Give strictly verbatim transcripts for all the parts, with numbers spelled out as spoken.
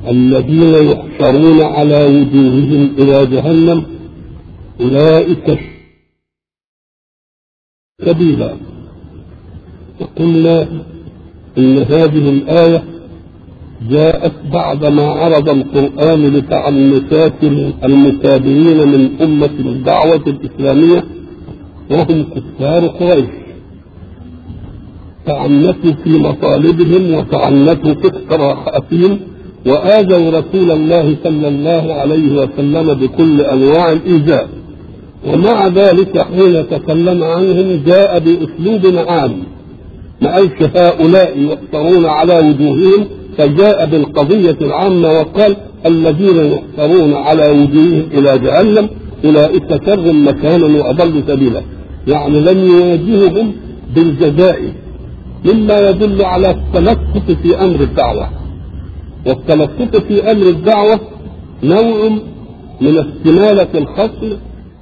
الذين يحشرون على وجوههم إلى جهنم أولئك سبيلا. وقلنا إن هذه الآية جاءت بعدما عرض القرآن لتعنتات المتابعين من أمة الدعوة الإسلامية وهم كفار قريش، تعنتوا في مطالبهم وتعنتوا في اقتراحاتهم وآذوا رسول الله صلى الله عليه وسلم بكل أنواع الإيذاء، ومع ذلك حين تكلم عنهم جاء بأسلوب عام، ما قالش هؤلاء يحشرون على وجوههم، فجاء بالقضية العامة وقال الذين يحشرون على وجوههم إلى جهنم أولئك شر مكانا وأضل سبيلا، يعني لم يواجههم بالجزاء، مما يدل على التلطف في أمر الدعوة. والتلطف في أمر الدعوة نوع من استمالة الخصم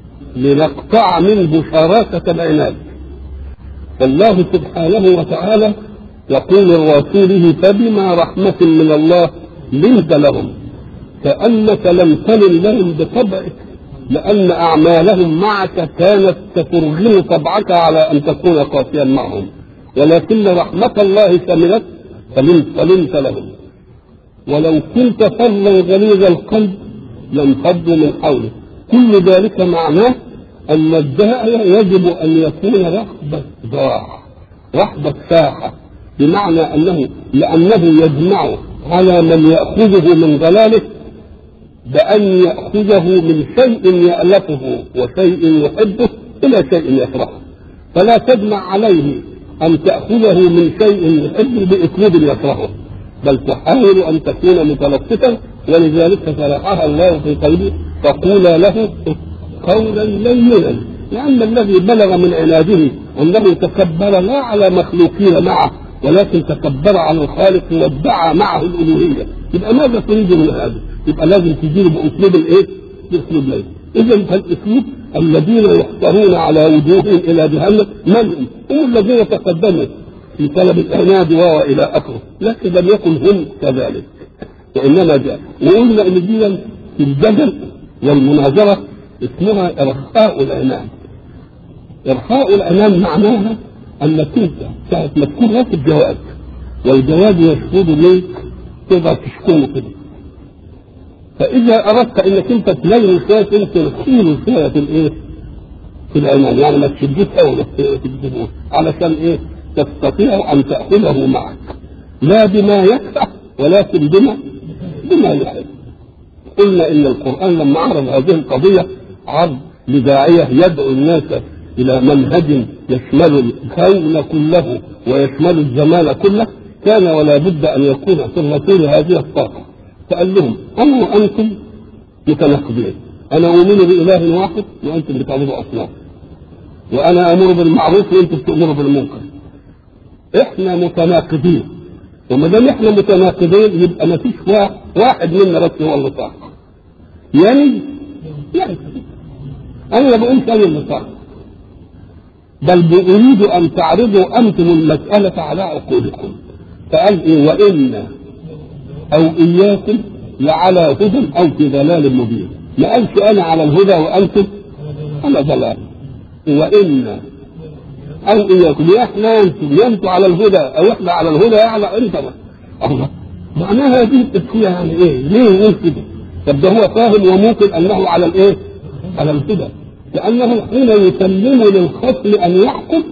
لنقطع منه شراكة العناد. فالله سبحانه وتعالى يقول لرسوله فبما رحمة من الله لنت لهم، كأنك لم تلن لهم بطبعك، لأن أعمالهم معك كانت تترغم طبعك على أن تكون قاسيا معهم، ولكن رحمة الله شملت فلنت لهم. ولو كنت فظا غليظ القلب لانفضوا من حولك. كل ذلك معناه أن الداعية يجب أن يكون رحبة ضاع، رحبة ساحة، بمعنى أنه لأنه يجمع على من يأخذه من ضلاله بأن يأخذه من شيء يألفه وشيء يحبه إلى شيء يكرهه، فلا تجمع عليه أن تأخذه من شيء يحبه بأسلوب يكرهه، بل تحاول أن تكون متلطفا. ولذلك شرحها الله في قوله فقولا له قولا لينا، لأن الذي بلغ من عناده أنه تكبر لا على مخلوقين معه ولكن تكبر على الخالق وادعى معه الألوهية، يبقى ماذا تريد من هذا؟ يبقى لازم تجيله بأسلوب الإيه؟ بأسلوب لين. إذا فالأسلوب الذين يحشرون على وجوههم إلى جهنم من هم؟ هم الذين تقدموا في طلب العناد وإلى آخره، لكن لم يكن هم كذلك، وإنما جاء. وقلنا إن دي في الجدل والمناظرة اسمها إرخاء العنان. إرخاء العنان معناها أنك أنت ساعة ما تكون راكب جواد والجواد يشهد ليك تقدر تشكمه كده، فإذا أردت أنك أنت تلين شوية أنت تشيل شوية في الإيه؟ في العنان، يعني ما تشدوش أو ما تشدوش، علشان إيه؟ تستطيع أن تأخذه معك لا بما يكفح ولكن بما بما يحب. قلنا إن القرآن لما عرض هذه القضية عرض لداعية يدعو الناس إلى منهج يشمل الكون كله ويشمل الزمان كله، كان ولا بد أن يكون في الرسول هذه الطاقة. فقال لهم أنا وأنتم متناقضين، أنا أؤمن بإله واحد وأنتم بتعبدوا أصنام، وأنا أمر بالمعروف وأنتم تأمروا بالمنكر، إحنا متناقضين، وما دام إحنا متناقضين يبقى ما فيش واحد منا بس هو اللي صح. يعني يعني أنا لا بقول أنا اللي صح، بل أريد أن تعرضوا أنتم المسألة على عقولكم. فقال إيه؟ وإن أو إياكم لعلى هدى أو في ضلال مبين. ما قالش أنا على الهدى وأنتم على ضلال. وإن أو إياكم، يا إحنا أنتم يا أنتم على الهدى أو إحنا على الهدى على أنت الله. معناها هذه التسوية يعني إيه؟ ليه يقول كده؟ طب ده هو فاهم وممكن أنه على الإيه؟ على الهدى، لأنه حين يسلم للخصم أن يحكم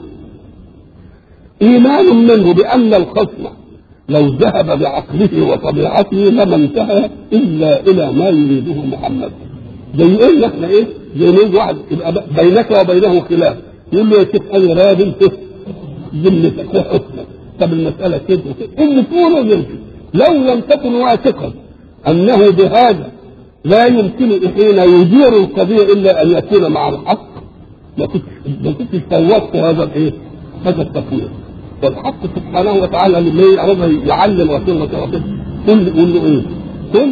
إيمان منه بأن الخصم لو ذهب بعقله وطبيعته لما انتهى إلا إلى ما يريده محمد. زي إيه إحنا إيه؟ زي ما واحد يبقى بينك وبينه خلاف، يقول له يا شيخ أنا راجل ذمتك وحسنك، طب المسألة كده اللي تقوله يمشي. لو لم تكن واثقا أنه بهذا لا يمكن حين يدير القضية إلا أن يكون مع الحق ما كنتش فوضت هذا الإيه؟ هذا التفويض. والحق سبحانه وتعالى لما يعرضها يعلم رسول الله صلى الله عليه وسلم قل يقول له إيه؟ قل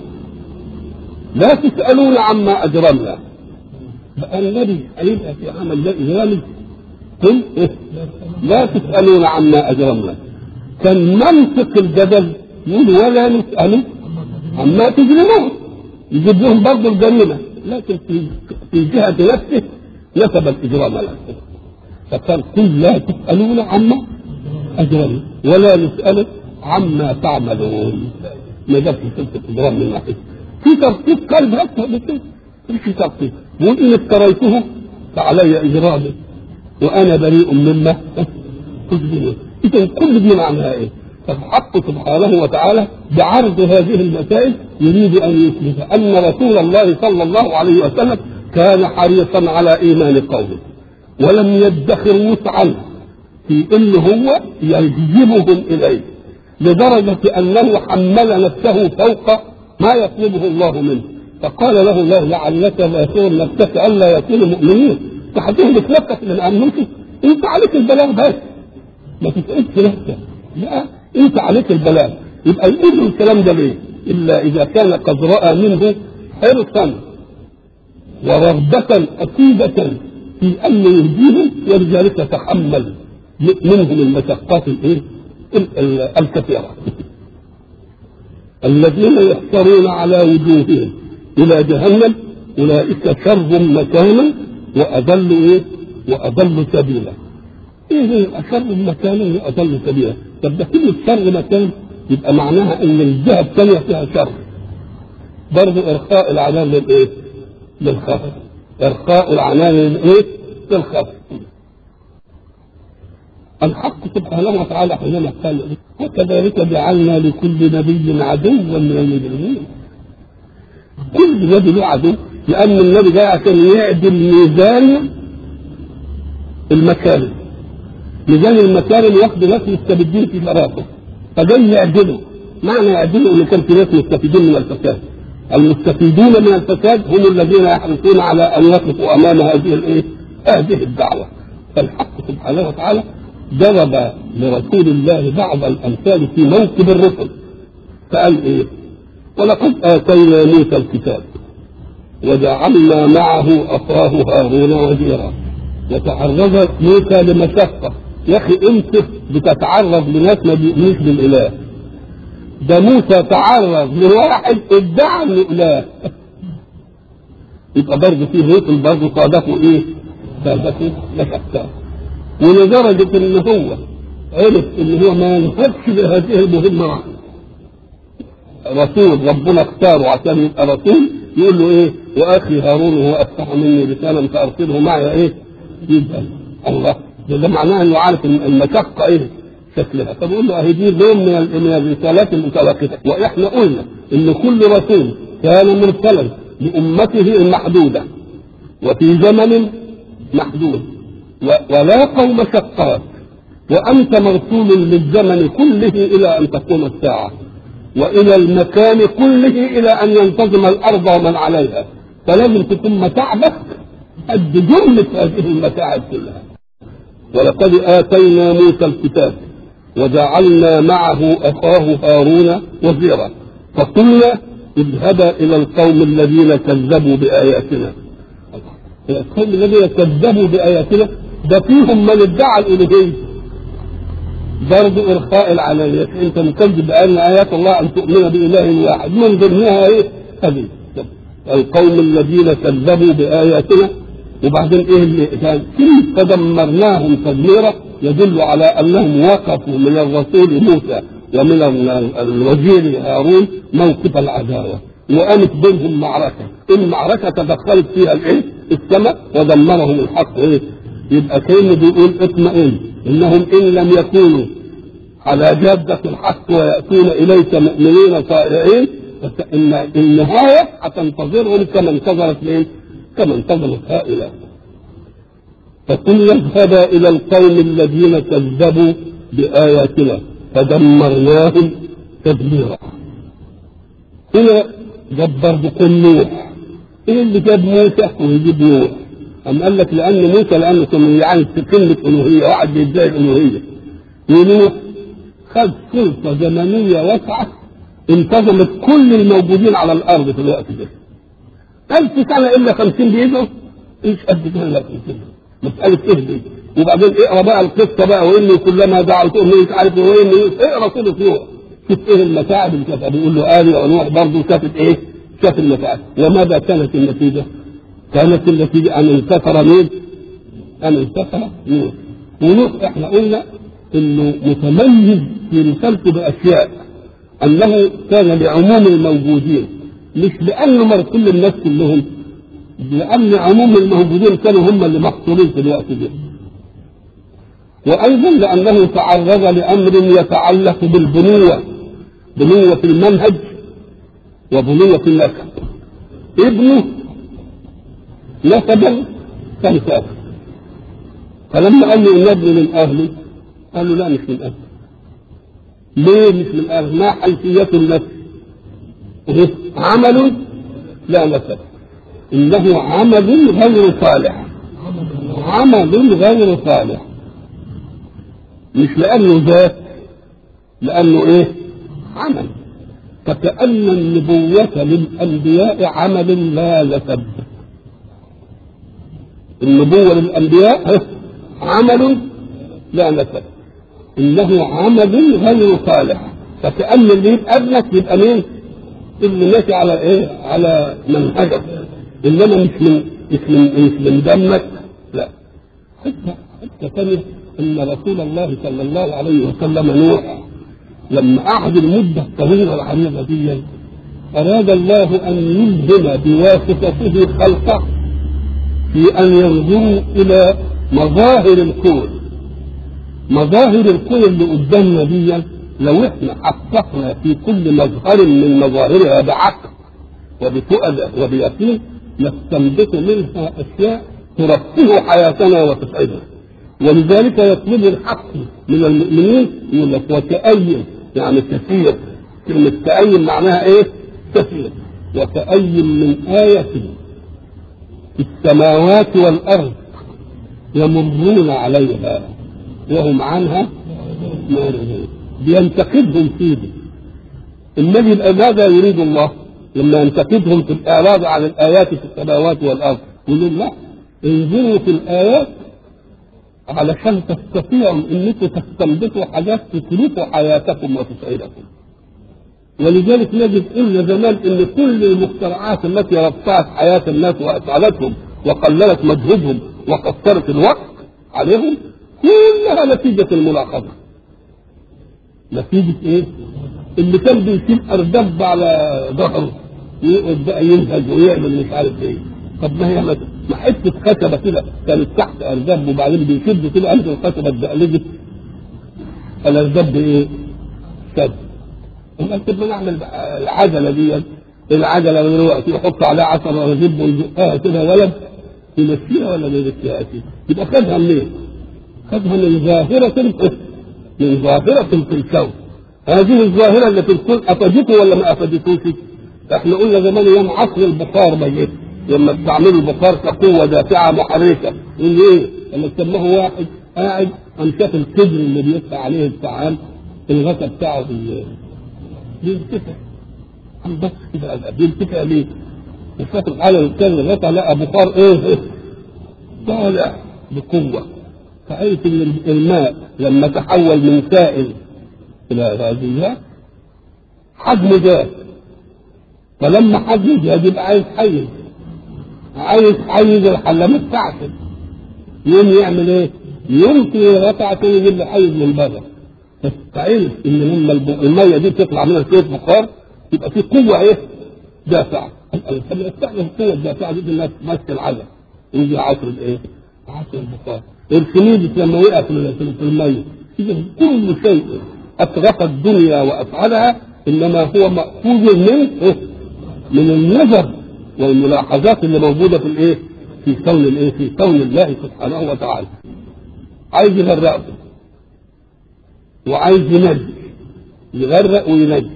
لا تسألون عما أجرمنا. بقى النبي هيبقى في عمل ده إجرامي؟ قل إيه؟ لا تسألون عما أجرمنا. كان منطق الجدل يقول ولا نسأل عما تجرمون يجيب لهم برضه الجريمة، لكن في في جهة نفسه نسب الإجرام له. فقال قل لا تسألون عما أجرموا ولا نسأل عما تعملون. ما جابش سلسلة الإجرام من ناحية في ترتيب قلب أكثر من كده، في ترتيب يقول إن افتريته فعلي إجرامي وأنا بريء مما تجرمون. إذا كل دي معناها إيه؟ فالحق سبحانه وتعالى بعرض هذه المسائل يريد أن يثبت أن رسول الله صلى الله عليه وسلم كان حريصا على إيمان قومه ولم يدخر وسعا في إن هو يجذبهم إليه، لدرجة أنه حمل نفسه فوق ما يطلبه الله منه. فقال له الله لعلك باخر نفسك ألا يكونوا مؤمنين، فهتهلك نفسك من أمنك، أنت عليك البلاغ بس ما تتعبش نفسك، لا أنت عليك البلاغ. يبقى يقول الكلام ده ليه؟ إلا إذا كان قد رأى منه حرصا ورغبة أكيدة في أن يهديهم، ولذلك تحمل منهم المشقات الإيه؟ الكثيرة. الذين يحشرون على وجوههم إلى جهنم أولئك شر مكانا وأضل إيه؟ وأضل سبيلا. إيه شر مكانا وأضل سبيلا؟ طب ده كلمة شر مكان يبقى معناها إن الجهة الثانية فيها شر. برضه إرخاء العنان للإيه؟ للخفر. إرخاء العنان للإيه؟ للخفر. الحق سبحانه وتعالى حينما قال وكذلك جعلنا لكل نبي عدوا من المجرمين. كل نبي له عدو، لأن النبي جاء عشان يعدل ميزان المكارم. ميزان المكارم ياخد ناس مستبدين في مرافق، فجاي يعدله. معنى يعدله ان كان في ناس مستفيدين من الفساد. المستفيدون من الفساد هم الذين يحرصون على ان يقفوا امام هذه الايه؟ هذه الدعوه. فالحق سبحانه وتعالى ضرب لرسول الله بعض الامثال في موكب الرسل، فقال ايه؟ ولقد اتينا موسى الكتاب وجعلنا معه اخاه هارون وزيرا. وتعرض موسى لمشقه. يا اخي انت بتتعرض لناس ما بيؤمنوش بالاله، ده موسى تعرض لواحد ادعى انه اله. يبقى برضه فيه رسل برضه صادفوا ايه؟ صادفوا مشقه. ولدرجه ان هو عرف ان هو ما ينفذش بهذه المهمه. رسول ربنا اختاره عشان يبقى رسول، يقول له ايه؟ واخي هارون هو افصح مني لسانا فارسله معي ايه؟ يبقى الله ده معناه انه عارف المشقه ايه شكلها. فبقول له اهي دي لون من الرسالات المتوقفه. واحنا قلنا ان كل رسول كان مرسلا لامته المحدوده وفي زمن محدود ولاقوا مشقات، وانت مرسول للزمن كله الى ان تقوم الساعه، والى المكان كله الى ان ينتظم الارض ومن عليها. فلازم تكون متاعبك قد جمله هذه المتاعب كلها. ولقد آتينا موسى الكتاب وجعلنا معه أخاه هارون وزيرا فقلنا اذهبا إلى القوم الذين كذبوا بآياتنا. القوم الذين كذبوا بآياتنا ده فيهم من ادعى الألوهية، برضه إرخاء العلانية. أنت مكذب بأن آيات الله أن تؤمن بإله واحد، من ضمنها إيه؟ هذه القوم الذين كذبوا بآياتنا. وبعدين ايه اللي كان كيف تدمرناهم تدميرا يدل على انهم وقفوا من الرسول موسى ومن الوزير هارون موقف العداوه، وقامت بينهم معركه. المعركه تدخلت فيها الايه؟ السماء ودمرهم الحق. ايه؟ يبقى كأنه بيقول اطمئن انهم ان لم يكونوا على جاده الحق وياتون اليك مؤمنين طائعين فان النهايه هتنتظرهم كما انتظرت مين؟ كما انتظرت هؤلاء. فقل اذهبا الى القوم الذين كذبوا باياتنا فدمرناهم تدميرا. هنا جاب برضه نوح. ايه اللي جاب موسى ويجيب نوح؟ أم قال لك لان موسى لانه كان يعني في كلمه الوهيه، واحد بيدعي الالوهيه. ونوح خد سلطه زمنيه واسعه انتظمت كل الموجودين على الارض في الوقت ده. ألف سنة إلا خمسين بيدعوا، إيش قد كده إلا خمسين؟ مسألة إيه دي؟ وبعدين اقرأ بقى القصة بقى، وإني كلما دعوتهم مش عارف وإني اقرأ سورة نوح، شوف ايه المتاعب اللي كانت بيقول له آلي ونوح برضه شافت ايه؟ شاف المتاعب. وماذا كانت النتيجة؟ كانت النتيجة أن انتصر مين؟ أن انتصر نوح. ونوح احنا قلنا انه متميز في رسالته باشياء، انه كان لعموم الموجودين، مش لانه كل الناس كلهم، لان عموم الموجودين كانوا هم اللي محصورين في الوقت ده. وايضا لانه تعرض لامر يتعلق بالبنوه، بنوه المنهج وبنوه النسب. ابنه نسبا كان كافر، فلما قال له ان ابني من اهلي قال له لا مش من اهلي. ليه مش من اهلي؟ ما حيثية النفس؟ عمل لا نسب، انه عمل غير صالح، عمل غير صالح، مش لانه ذات، لانه ايه؟ عمل. فكأن النبوة للانبياء عمل لا نسب. النبوة للانبياء عمل لا نسب، انه عمل غير صالح. فكأن اللي يبقى ابنك يبقى مين؟ اللي ماشي على ايه؟ على منهجك، انما مش من مش من مش من دمك، لا. حتى حتى ثانية ان رسول الله صلى الله عليه وسلم نوح لما قعد المدة الطويلة العريضة دي، اراد الله ان يلهم بواسطته خلقه في ان ينظروا الى مظاهر الكون. مظاهر الكون اللي قدامنا دي لو احنا حققنا في كل مظهر من مظاهرها بعقل وبتؤدى وبيقين نستنبط منها اشياء ترفه حياتنا وتسعدنا. ولذلك يطلب الحق من المؤمنين، يقول لك وكأي، يعني كثير. كلمة كأي معناها ايه؟ كثير. وكأي من آية في السماوات والأرض يمرون عليها وهم عنها معرضون. بينتقدهم فيه. النبي يبقى ماذا يريد الله لما ينتقدهم في الإعراض عن الآيات في السماوات والأرض؟ يقول لا، انظروا في الآيات علشان تستطيعوا انكم تستنبطوا حاجات تسلكوا حياتكم وتسعدكم. ولذلك نجد قلنا زمان ان كل المخترعات التي رفعت حياة الناس واسعدتهم وقللت مجهودهم وقصرت الوقت عليهم كلها نتيجة الملاحظة. نتيجة ايه؟ اللي كان بيشيل اردب على ظهره ويقعد بقى ينهج ويعمل مش عارف ايه. طب ما هي ما حته خشبه كده كانت تحت اردب وبعدين بيشد كده قلب الخشبه اتدقلجت، الاردب ايه؟ شد. قلت طب ما نعمل العجله دي، العجله من الوقت يحط عليها عشرة رغيف ويزقها كده ولد يمشيها ولا ما يمشيها؟ يبقى خدها منين؟ خدها من ظاهره من ظاهره في الكون. هذه الظاهره اللي في الكون افادته ولا ما افادتوش؟ احنا قلنا زمان ايام عصر البخار ميت، لما استعملوا البخار كقوه دافعه محركه، يقول ايه؟ لما سماه واحد قاعد قام شاف الكبر اللي بيدفع عليه الفعال الغطا بتاعه بينتفع. قام بس كده بينتفع ليه؟ وشاف العالم الثاني الغطا لقى بخار ايه؟ طالع بقوه. فعرف ان الماء لما تحول من سائل الى غازيات حجمه زاد، فلما حجمه زاد يبقى عايز حيز، عايز حيز الحلامه بتاعته، يوم يعمل ايه؟ يمكن يقطع تاني يجيب له حيز من بره. فعرف ان لما الميه دي تطلع منها شويه بخار يبقى في قوه ايه؟ دافعه. فلما يستخدم القوه الدافعه دي انها تمشي العجل يجي عصر الايه؟ عصر البخار. الخميس لما وقع في الميه، اذا كل شيء اترف الدنيا وافعلها انما هو ماخوذ من من النظر والملاحظات اللي موجوده في الايه؟ في كون الايه؟ في كون الله سبحانه وتعالى. عايز يغرقه وعايز ينجي، يغرق وينجي،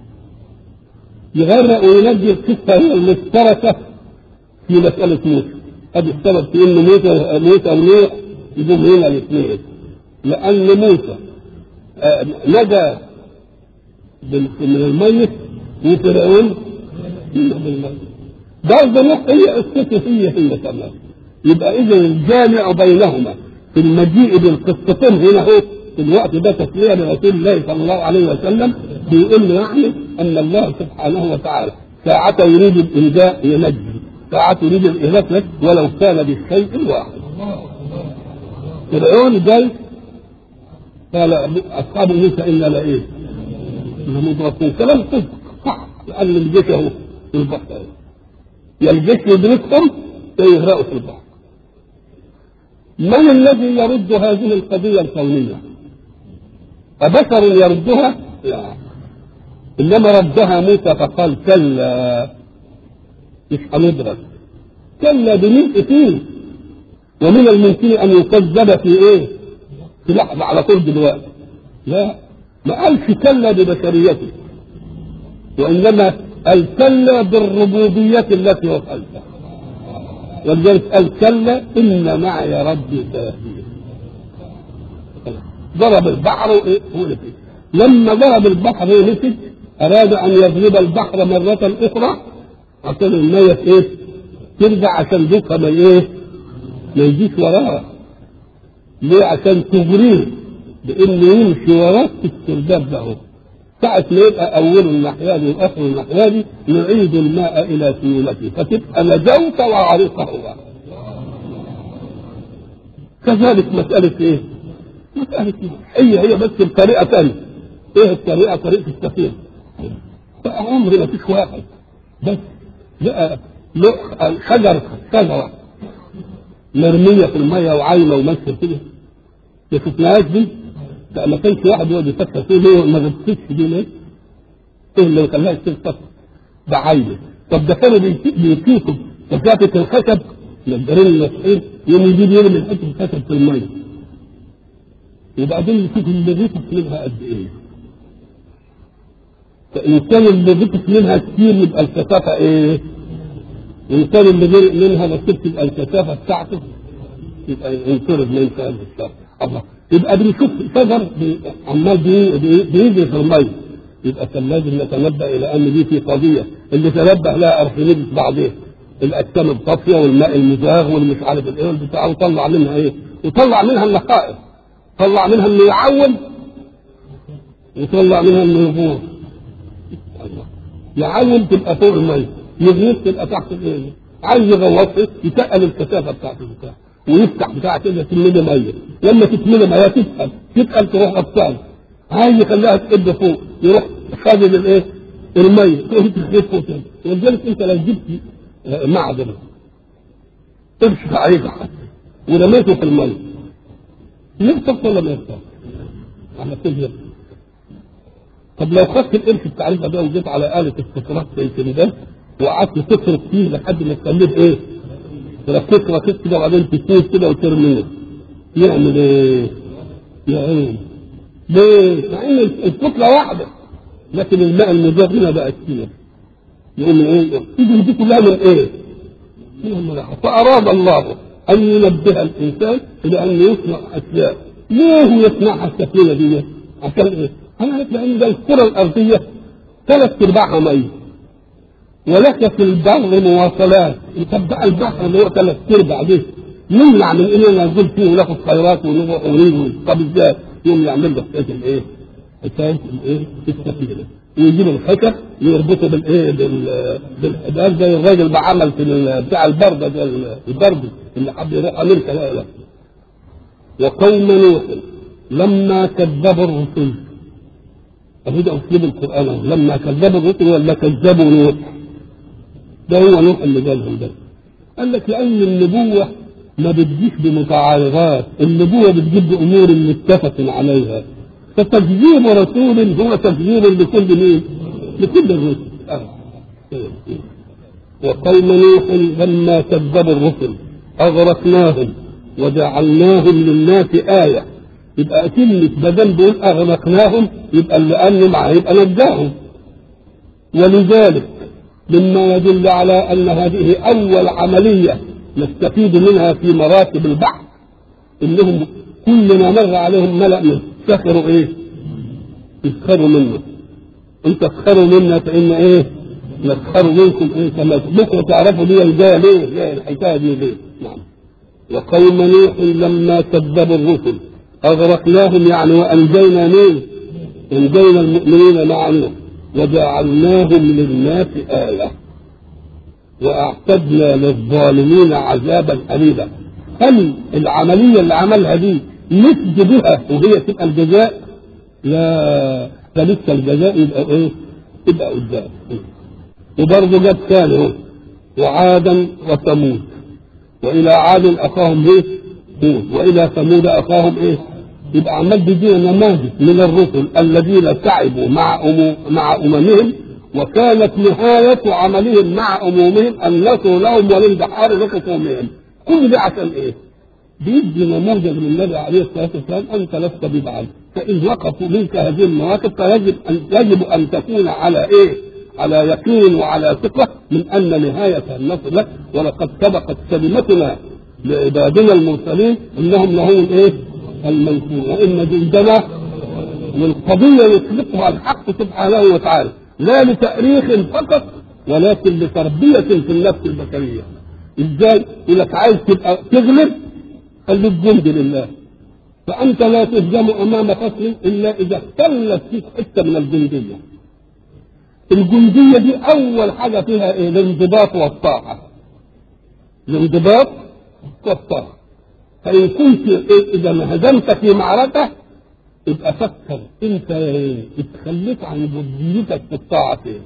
يغرق وينجي. القصه هي المشتركه في مساله موسى. هذا السبب في ان موسى موسى ونوح يقوم هنا الاثنين، لان موسى آه نجا من الميت وفرعون من الميت. برضه نوح هي قصته هي هي كمان. يبقى اذا الجامع بينهما في المجيء بالقصتين هنا هو في الوقت ده تسلية لرسول الله صلى الله عليه وسلم، بيقول له يعني أن الله سبحانه وتعالى ساعة يريد الإنجاء ينجي، ساعة يريد الإهلاك ولو كان بالشيء الواحد. فرعون جاي قال أصحاب موسى إنا لإيه؟ لمدركون. كلام صدق صح، لأن الجيش أهو في البحر، يا الجيش يدركهم يغرقوا في البحر. من الذي يرد هذه القضية الكونية؟ أبشر يردها؟ لا، إنما ردها موسى فقال كلا مش هندرك، كلا بملء فيه، ومن الممكن أن يكذب في إيه؟ في لحظة على طول دلوقتي. لا، ما قالش كلا ببشريته، وإنما قال كلا بالربوبية التي وصلتها، ولذلك قال كلا إن معي ربي سيهدين. ضرب البحر وإيه؟ ونفد. لما ضرب البحر ونفد أراد أن يضرب البحر مرة أخرى عشان المية إيه؟ ترجع، عشان دوكها ما إيه؟ ما يجيش وراها. ليه؟ عشان تجريه بإنه يمشي وراك في السرداب ده. ساعة ما يبقى أول الناحية دي وآخر الناحية دي نعيد الماء إلى سيولته، فتبقى نجوت وعرقه. كذلك مسألة إيه؟ مسألة هي هي بس بطريقة ثانية. إيه الطريقة؟ طريقة السفينة. عمري ما فيش واحد بس لقى شجرة شجرة مرمية في المية وعايمة وماشية كده، ما شفناهاش دي. ما كانش واحد يقعد يفكر فيه ليه ما غبتش دي ليه؟ ايه اللي خلاها تفكر؟ ده عايمة. طب ده كانوا بيكيكوا تكاتك الخشب للجرين المسؤول يوم يجيب يرمي حته الخشب في المية، وبعدين يشوف اللي غبت منها قد ايه. فإن كان اللي غبت منها كتير يبقى الكثافة ايه؟ وإن كان اللي غرق منها بسيط يبقى الكثافة بتاعته يبقى ينطرد من كلام الشر. الله، يبقى بنشوف شجر عمال بيجري في المية، يبقى كان لازم نتنبأ إلى أن دي في قضية اللي تنبأ لها أرخميدس بعدين، الأجسام الطافية والماء المزاغ والمش عارف الإيه والبتاع، وطلع منها إيه؟ وطلع منها النقائص، طلع منها إنه يعول، وطلع منها إنه يغور. يعول تبقى فوق المية، يغوص تبقى تحت الإيه؟ عايز يغوص يتقل الكثافة بتاعت البتاع ويفتح بتاعت اللي تملي ميه، لما تتملي ميه تتقل تتقل تروح غطان، عايز يخليها تقب فوق يروح خازن الايه؟ الميه تقوم تخيط فوق تاني. ولذلك انت لو جبت معدن تمشي عليه حتى ورميته في الميه يغطس ولا ما يغطس؟ على كده. طب لو خدت القرش التعريف ده وجيت على آلة استخراج زي ده وقعدت تفرق فيه لحد ما تخليه ايه؟ ركيت ركيت كده وبعدين تسيب كده وترميه، يعمل ايه؟ يا عين ليه؟ مع ان الكتله واحده لكن الماء المضاف هنا بقى كتير. يقوم ايه؟ تيجي دي كلها من ايه؟ من الملاحه. فاراد الله ان ينبه الانسان الى ان يصنع اشياء. ليه يصنعها السفينه دي؟ عشان ايه؟ انا لان ده الكره الارضيه ثلاث ارباعها ميه، ولك في البر مواصلات. يتبع البحر اللي هو ثلاث ارباع دي يمنع من اننا ننزل فيه وناخد خيرات ونروح ونيجي. طب ازاي؟ يوم يعمل له حكايه الايه؟ حكايه الايه؟ السفينه، ويجيب الخشب يربطه بالايه؟ بالحبال زي الراجل ما عمل في بتاع البرده ده البرد اللي حب يروح امريكا. لا لا. وقوم نوح لما كذبوا الرسل، أبدا أسلوب القرآن لما كذبوا الرسل ولا كذبوا نوح؟ ده هو نوح اللي قالهم ده. قال لك لأن النبوة ما بتجيش بمتعارضات، النبوة بتجيب بأمور متفق عليها، فتكذيب رسول هو تكذيب لكل مين؟ لكل الرسل. آه. وقوم نوح لما كذبوا الرسل أغرقناهم وجعلناهم للناس آية. يبقى كلمة بدل بيقول أغرقناهم يبقى اللي قال معاه يبقى نجاهم. ولذلك مما يدل على أن هذه أول عملية نستفيد منها في مراتب البحث إنهم كل ما مر عليهم ملأ يسخروا إيه؟ يسخروا منه. أنت تسخروا منا فإن إيه؟ نسخروا منكم إيه؟ كما بكرة تعرفوا دي الجاية ليه؟ جاية الحكاية دي ليه؟ نعم. وقوم نوح لما كذبوا الرسل أغرقناهم يعني وأنجينا مين؟ أنجينا المؤمنين مع نوح وجعلناهم للناس آية وأعتدنا للظالمين عذابا أليما. هل العملية اللي عملها دي نسج بها وهي تبقى الجزاء؟ لا، ده لسه الجزاء يبقى ايه؟ يبقى قدام. وبرضه جاب ثاني وعادا وثمود والى عاد اخاهم ايه؟ هود والى ثمود اخاهم ايه؟ يبقى عمال بيدينا نماذج من الرسل الذين تعبوا مع أمو مع اممهم وكانت نهاية عملهم مع اممهم النصر لهم والاندحار لخصومهم. كل ده عشان ايه؟ بيدي نموذج من النبي عليه الصلاه والسلام انت لست ببعض، فان وقفوا منك هذه المواقف فيجب ان يجب ان تكون على ايه؟ على يقين وعلى ثقه من ان نهايه النصر لك. ولقد سبقت كلمتنا لعبادنا المرسلين انهم لهم الايه؟ المنصورون وان جندنا. والقضيه يطلقها الحق سبحانه وتعالى لا لتاريخ فقط ولكن لتربيه في النفس البشريه. ازاي؟ يقول لك عايز تبقى تغلب خليك جندي لله، فانت لا تهزم امام خصم الا اذا اختلت فيك حته من الجنديه. الجنديه دي اول حاجه فيها ايه؟ الانضباط والطاعه. الانضباط والطاعه. فان كنت إيه اذا ما هزمت في معركه يبقى فكر انت اتخليت عن جنديتك في الطاعه فين.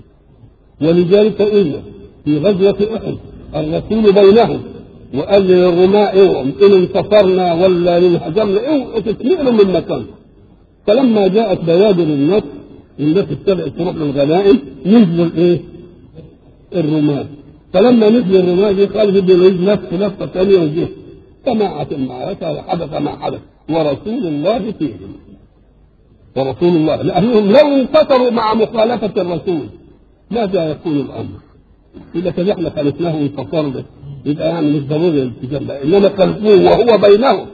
ولذلك قلنا في غزوه احد الرسول بينهم وقال للرماء اوعوا ان انتصرنا ولا انهزمنا اوعوا تتنقلوا من مكانكم. فلما جاءت بوادر النصر الناس ابتدأت تروح للغنائم نزلوا الايه؟ الرماة. فلما نزل الرماة دي خالد بن الوليد نفسه لفه ثانيه وجه سماعت المعركه وحدث ما حدث ورسول الله فيهم. ورسول الله لانهم لو انتصروا مع مخالفه الرسول ماذا يكون الامر؟ اذا كان احنا خالفناه وانتصرنا يبقى يعني مش ضروري الالتزام بقى، انما خلفوه وهو بينهم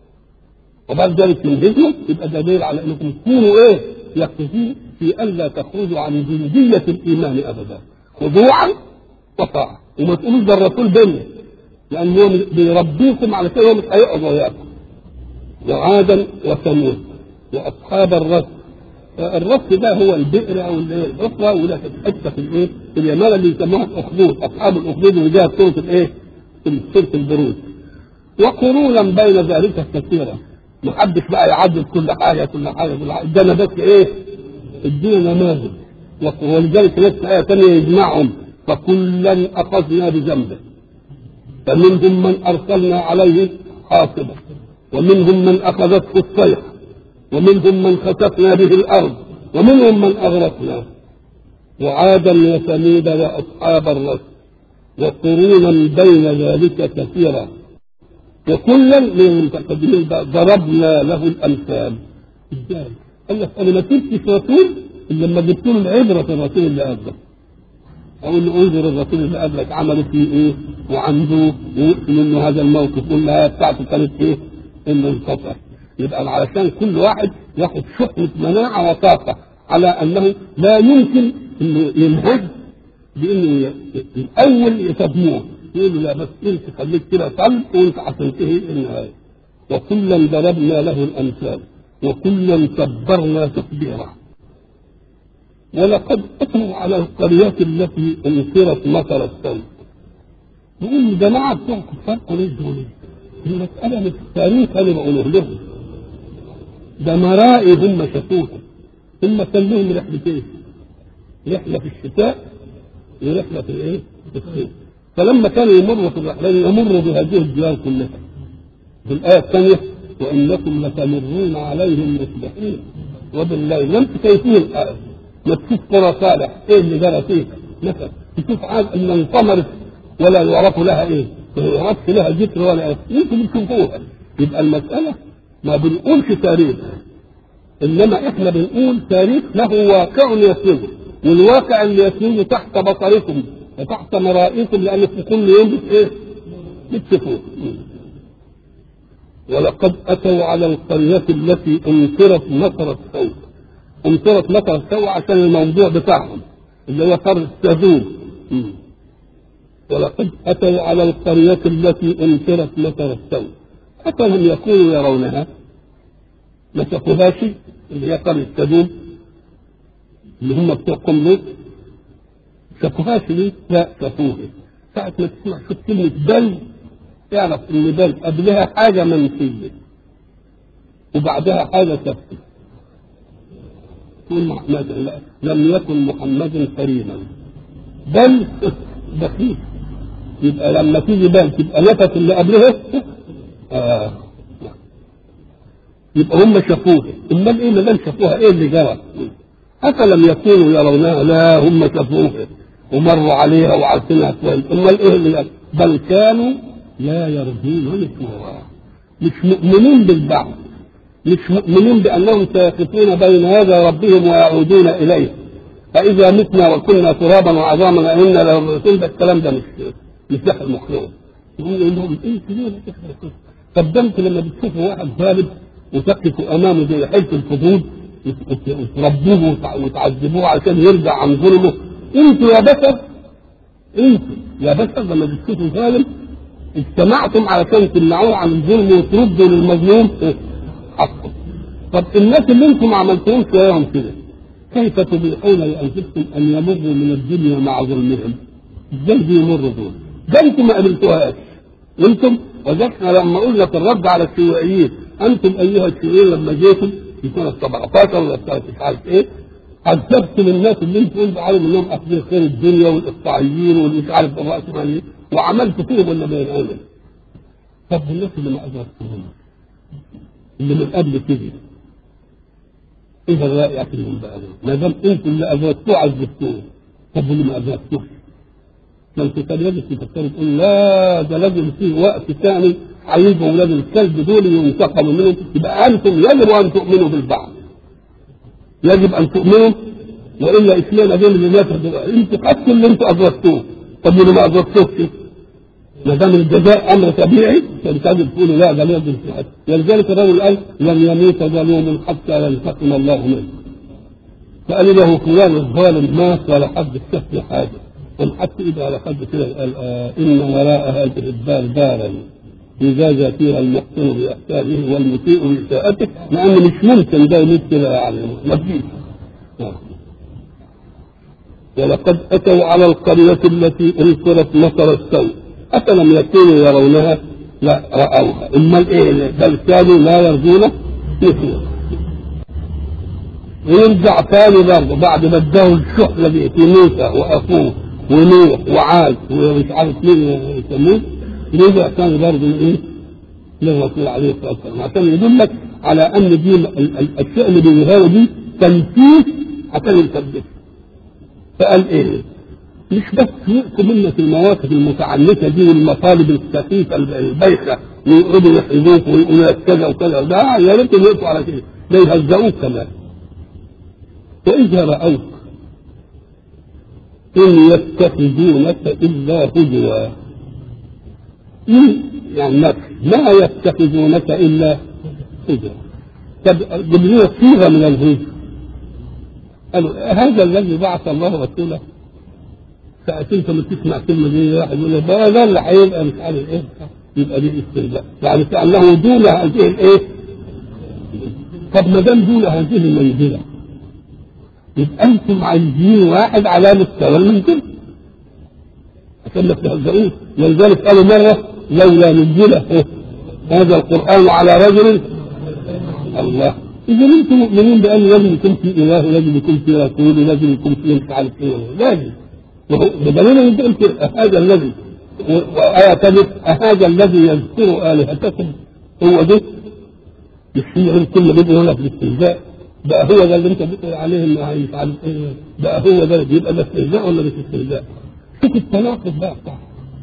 وبعد ذلك ينهزموا يبقى دليل على انكم تكونوا ايه؟ يقتضي في الا تخرجوا عن جنديه الايمان ابدا، خضوعا وطاعه. وما تقولوش ده الرسول بيننا لان هو بيربيكم على كده مش هيقعد وياكم. وعادا وثمود واصحاب الرس. الرس ده هو البئر او الحفره ولا حته في الايه؟ في اليمامه اللي يسموها الاخدود، اصحاب الاخدود اللي جاءت سوره الايه؟ سوره البروج. وقرونا بين ذلك كثيرا. محدش بقى يعدد كل حاجه كل حاجه كل حاجه، ادانا بس ايه؟ ادينا نماذج. ولذلك نفس ايه ثانيه يجمعهم فكلا اخذنا بذنبه فمنهم من ارسلنا عليه حاصبا ومنهم من اخذته الصيحه ومنهم من خسفنا به الارض ومنهم من اغرقنا. وعادا وثمود واصحاب الرس وقرونا بين ذلك كثيرا وكلا من المتقدمين ضربنا له الامثال. ازاي؟ قال لك انا ما كنتش رسول الا لما جبت له العبره في الرسول اللي قبلك. اقول له انظر الرسول اللي قبلك عمل فيه ايه وعنده ويقتل منه هذا الموقف والنهايه بتاعته كانت ايه؟ انه انتصر. يبقى علشان كل واحد ياخد شحنه مناعه وطاقه على انه لا يمكن انه ينهج بانه الاول يصدموه يقول له لا بس انت خليك كده صلب وانت هتنتهي النهايه. وكلا ضربنا له الامثال وكلا كبرنا تكبيرا. ولقد اتوا على القريات التي انكرت مطر السوء. يقول الجماعه بتوع كفار قريش دول المساله مش التاريخ انا بقوله لهم ده مرائي هم شافوها. هم كان لهم رحلتين، رحله في الشتاء ورحله في الايه؟ في الصيف. فلما كانوا يمروا في الرحلين يمروا بهذه الديار كلها. في الآية الثانية وإنكم لتمرون عليهم مصبحين وبالليل. لم تكيفون الآية ما تشوف قرى صالح إيه اللي جرى فيه مثلا تشوف عاد أن انطمرت ولا يعرف لها إيه ما يعرفش لها ذكر ولا إيه يمكن تشوفوها. يبقى المسألة ما بنقولش تاريخ إنما إحنا بنقول تاريخ له واقع يسنده والواقع اللي يسنده تحت بصركم وتحت مرائكم لأن في كل يوم بت إيه؟ بتشوفوه. ولقد أتوا على القرية التي أمطرت مطر السوء. أمطرت مطر السوء عشان الموضوع بتاعهم اللي هو صار السذوب. ولقد أتوا على القرية التي أمطرت مطر السوء أفلم يكونوا يرونها. ما شافوهاش اللي هي قرية سدوم اللي هم بتوع قوم لوط، شافوهاش ليه؟ لا شافوها. ساعة ما تسمع شوف كلمة بل اعرف ان بل قبلها حاجة منفية وبعدها حاجة ثابتة. تقول محمد لم يكن محمد كريما بل بخيل، يبقى لما تيجي بل تبقى نفت اللي قبلها آه. يبقى هم شافوها. امال ايه ما دام شافوها ايه اللي جرى؟ افلم يكونوا يرونها؟ لا هم شافوها ومروا عليها وعارفينها كويس. امال ايه اللي جرى؟ بل كانوا لا يرجون نشورا، مش مؤمنين بالبعث، مش مؤمنين بانهم سيقفون بين يدي ربهم ويعودون اليه، فاذا متنا وكنا ترابا وعظاما أئنا لمبعوثون. ده الكلام ده مش مش داخل مخهم. يقول لهم ايه ليه طب ده انتوا لما بتشوفوا واحد ظالم وتقفوا امامه زي حلف الحدود وتربوه وتعذبوه عشان يرجع عن ظلمه، انتوا يا بشر انتوا يا بشر لما بتشوفوا ظالم اجتمعتم علشان تمنعوه عن الظلم وتردوا للمظلوم حقه. طب الناس اللي انتم عملتوهم فيهم كده كيف تبيحون لانفسكم ان يمروا من الدنيا مع ظلمهم؟ ازاي بيمروا دول؟ ده انتم ما قبلتوهاش انتم. وذكرنا لما قلنا في الرد على الشيوعيين انتم ايها الشيوعيين لما جيتم في سنه سبعتاشر ولا سنه مش عارف ايه عذبتم الناس اللي انتم قلتوا عليهم انهم اخذين خير الدنيا والاقطاعيين واللي مش عارف الراسماليين وعملتوا فيهم ولا ما ينعمل. طب الناس اللي ما اذرتهم اللي من قبل كده ايه الراي فيهم بقى؟ ما دام انتم اللي اذرتوه عذبتوه، طب واللي ما اذرتوش ما انتوا كان لازم تفكروا تقول لا ده لازم في وقت ثاني هيجوا اولاد الكلب دول ينتقموا منهم. يبقى انتم يجب ان تؤمنوا بالبعث، يجب ان تؤمنوا والا اسلام دين الناس. انتوا خدتوا اللي انتوا اذرتوه، طب واللي ما اذرتوش ما دام الجزاء امر طبيعي فبتجد تقولوا لا ده لازم في حد. ولذلك الرجل قال لن يموت ظلوم حتى ينتقم الله منه، فقال له فلان الظالم مات ولا حد استثنى حاجه. حتى إذا على حد كده قال آه إن وراء هذه الدار دارا إذا فيها المحسن بإحسانه والمسيء بإساءته، لأن مش ممكن ده يمثل يعني مجيء. آه. ولقد أتوا على القرية التي أنكرت مطر السوء أفلم يكونوا يرونها؟ لا رأوها. أمال إيه؟ بل كانوا لا يرجون مثلها. ويرجع ثاني برضه بعد ما اداه الشحنة دي في موسى وأخوه ونوح وعاد ومش عارف مين يسموه، رجع ثاني برضه ايه؟ للرسول عليه الصلاه والسلام عشان يدل لك على ان دي الاشياء اللي بيظهروا دي تنفيذ عشان يثبت. فقال ايه؟ مش بس يؤتوا منا في المواقف المتعنته دي والمطالب السخيفه البايخه ويقعدوا يحرجوك ويقولوا لك كذا وكذا، ده يا ريت يؤتوا على كده، ده يهزئوك كمان. واذا راوك إن يتخذونك إلا هزوا، يعني ما يتخذونك إلا هزوا. طب جبريل صيغة من الهزو، قالوا هذا الذي بعث الله رسوله. ساعتين لما تسمع كلمة دي واحد يقول لك ده اللي هيبقى مش عارف إيه، يبقى دي استهزاء، يعني كأنه دون هذه الإيه؟ طب ما دام دون هذه المنزلة يبقى انتم عايزين واحد على مستوى المنزل عشان ما تهزئوش. ولذلك قالوا مره لولا نزل هذا القران على رجل. الله، اذا انتم مؤمنين بان لازم يكون في اله ولازم يكون في رسول ولازم يكون في مش عارف ايه، لازم بدليل ان انت هذا الذي وايه ثالث هذا الذي يذكر الهتكم هو ده مش هي كل بدء هنا في الاستهزاء. بقى هو ده اللي انت بتقول عليه انه هيفعل ايه؟ بقى هو ده يبقى ده استهزاء ولا مش استهزاء؟ شوف التناقض بقى بتاعه.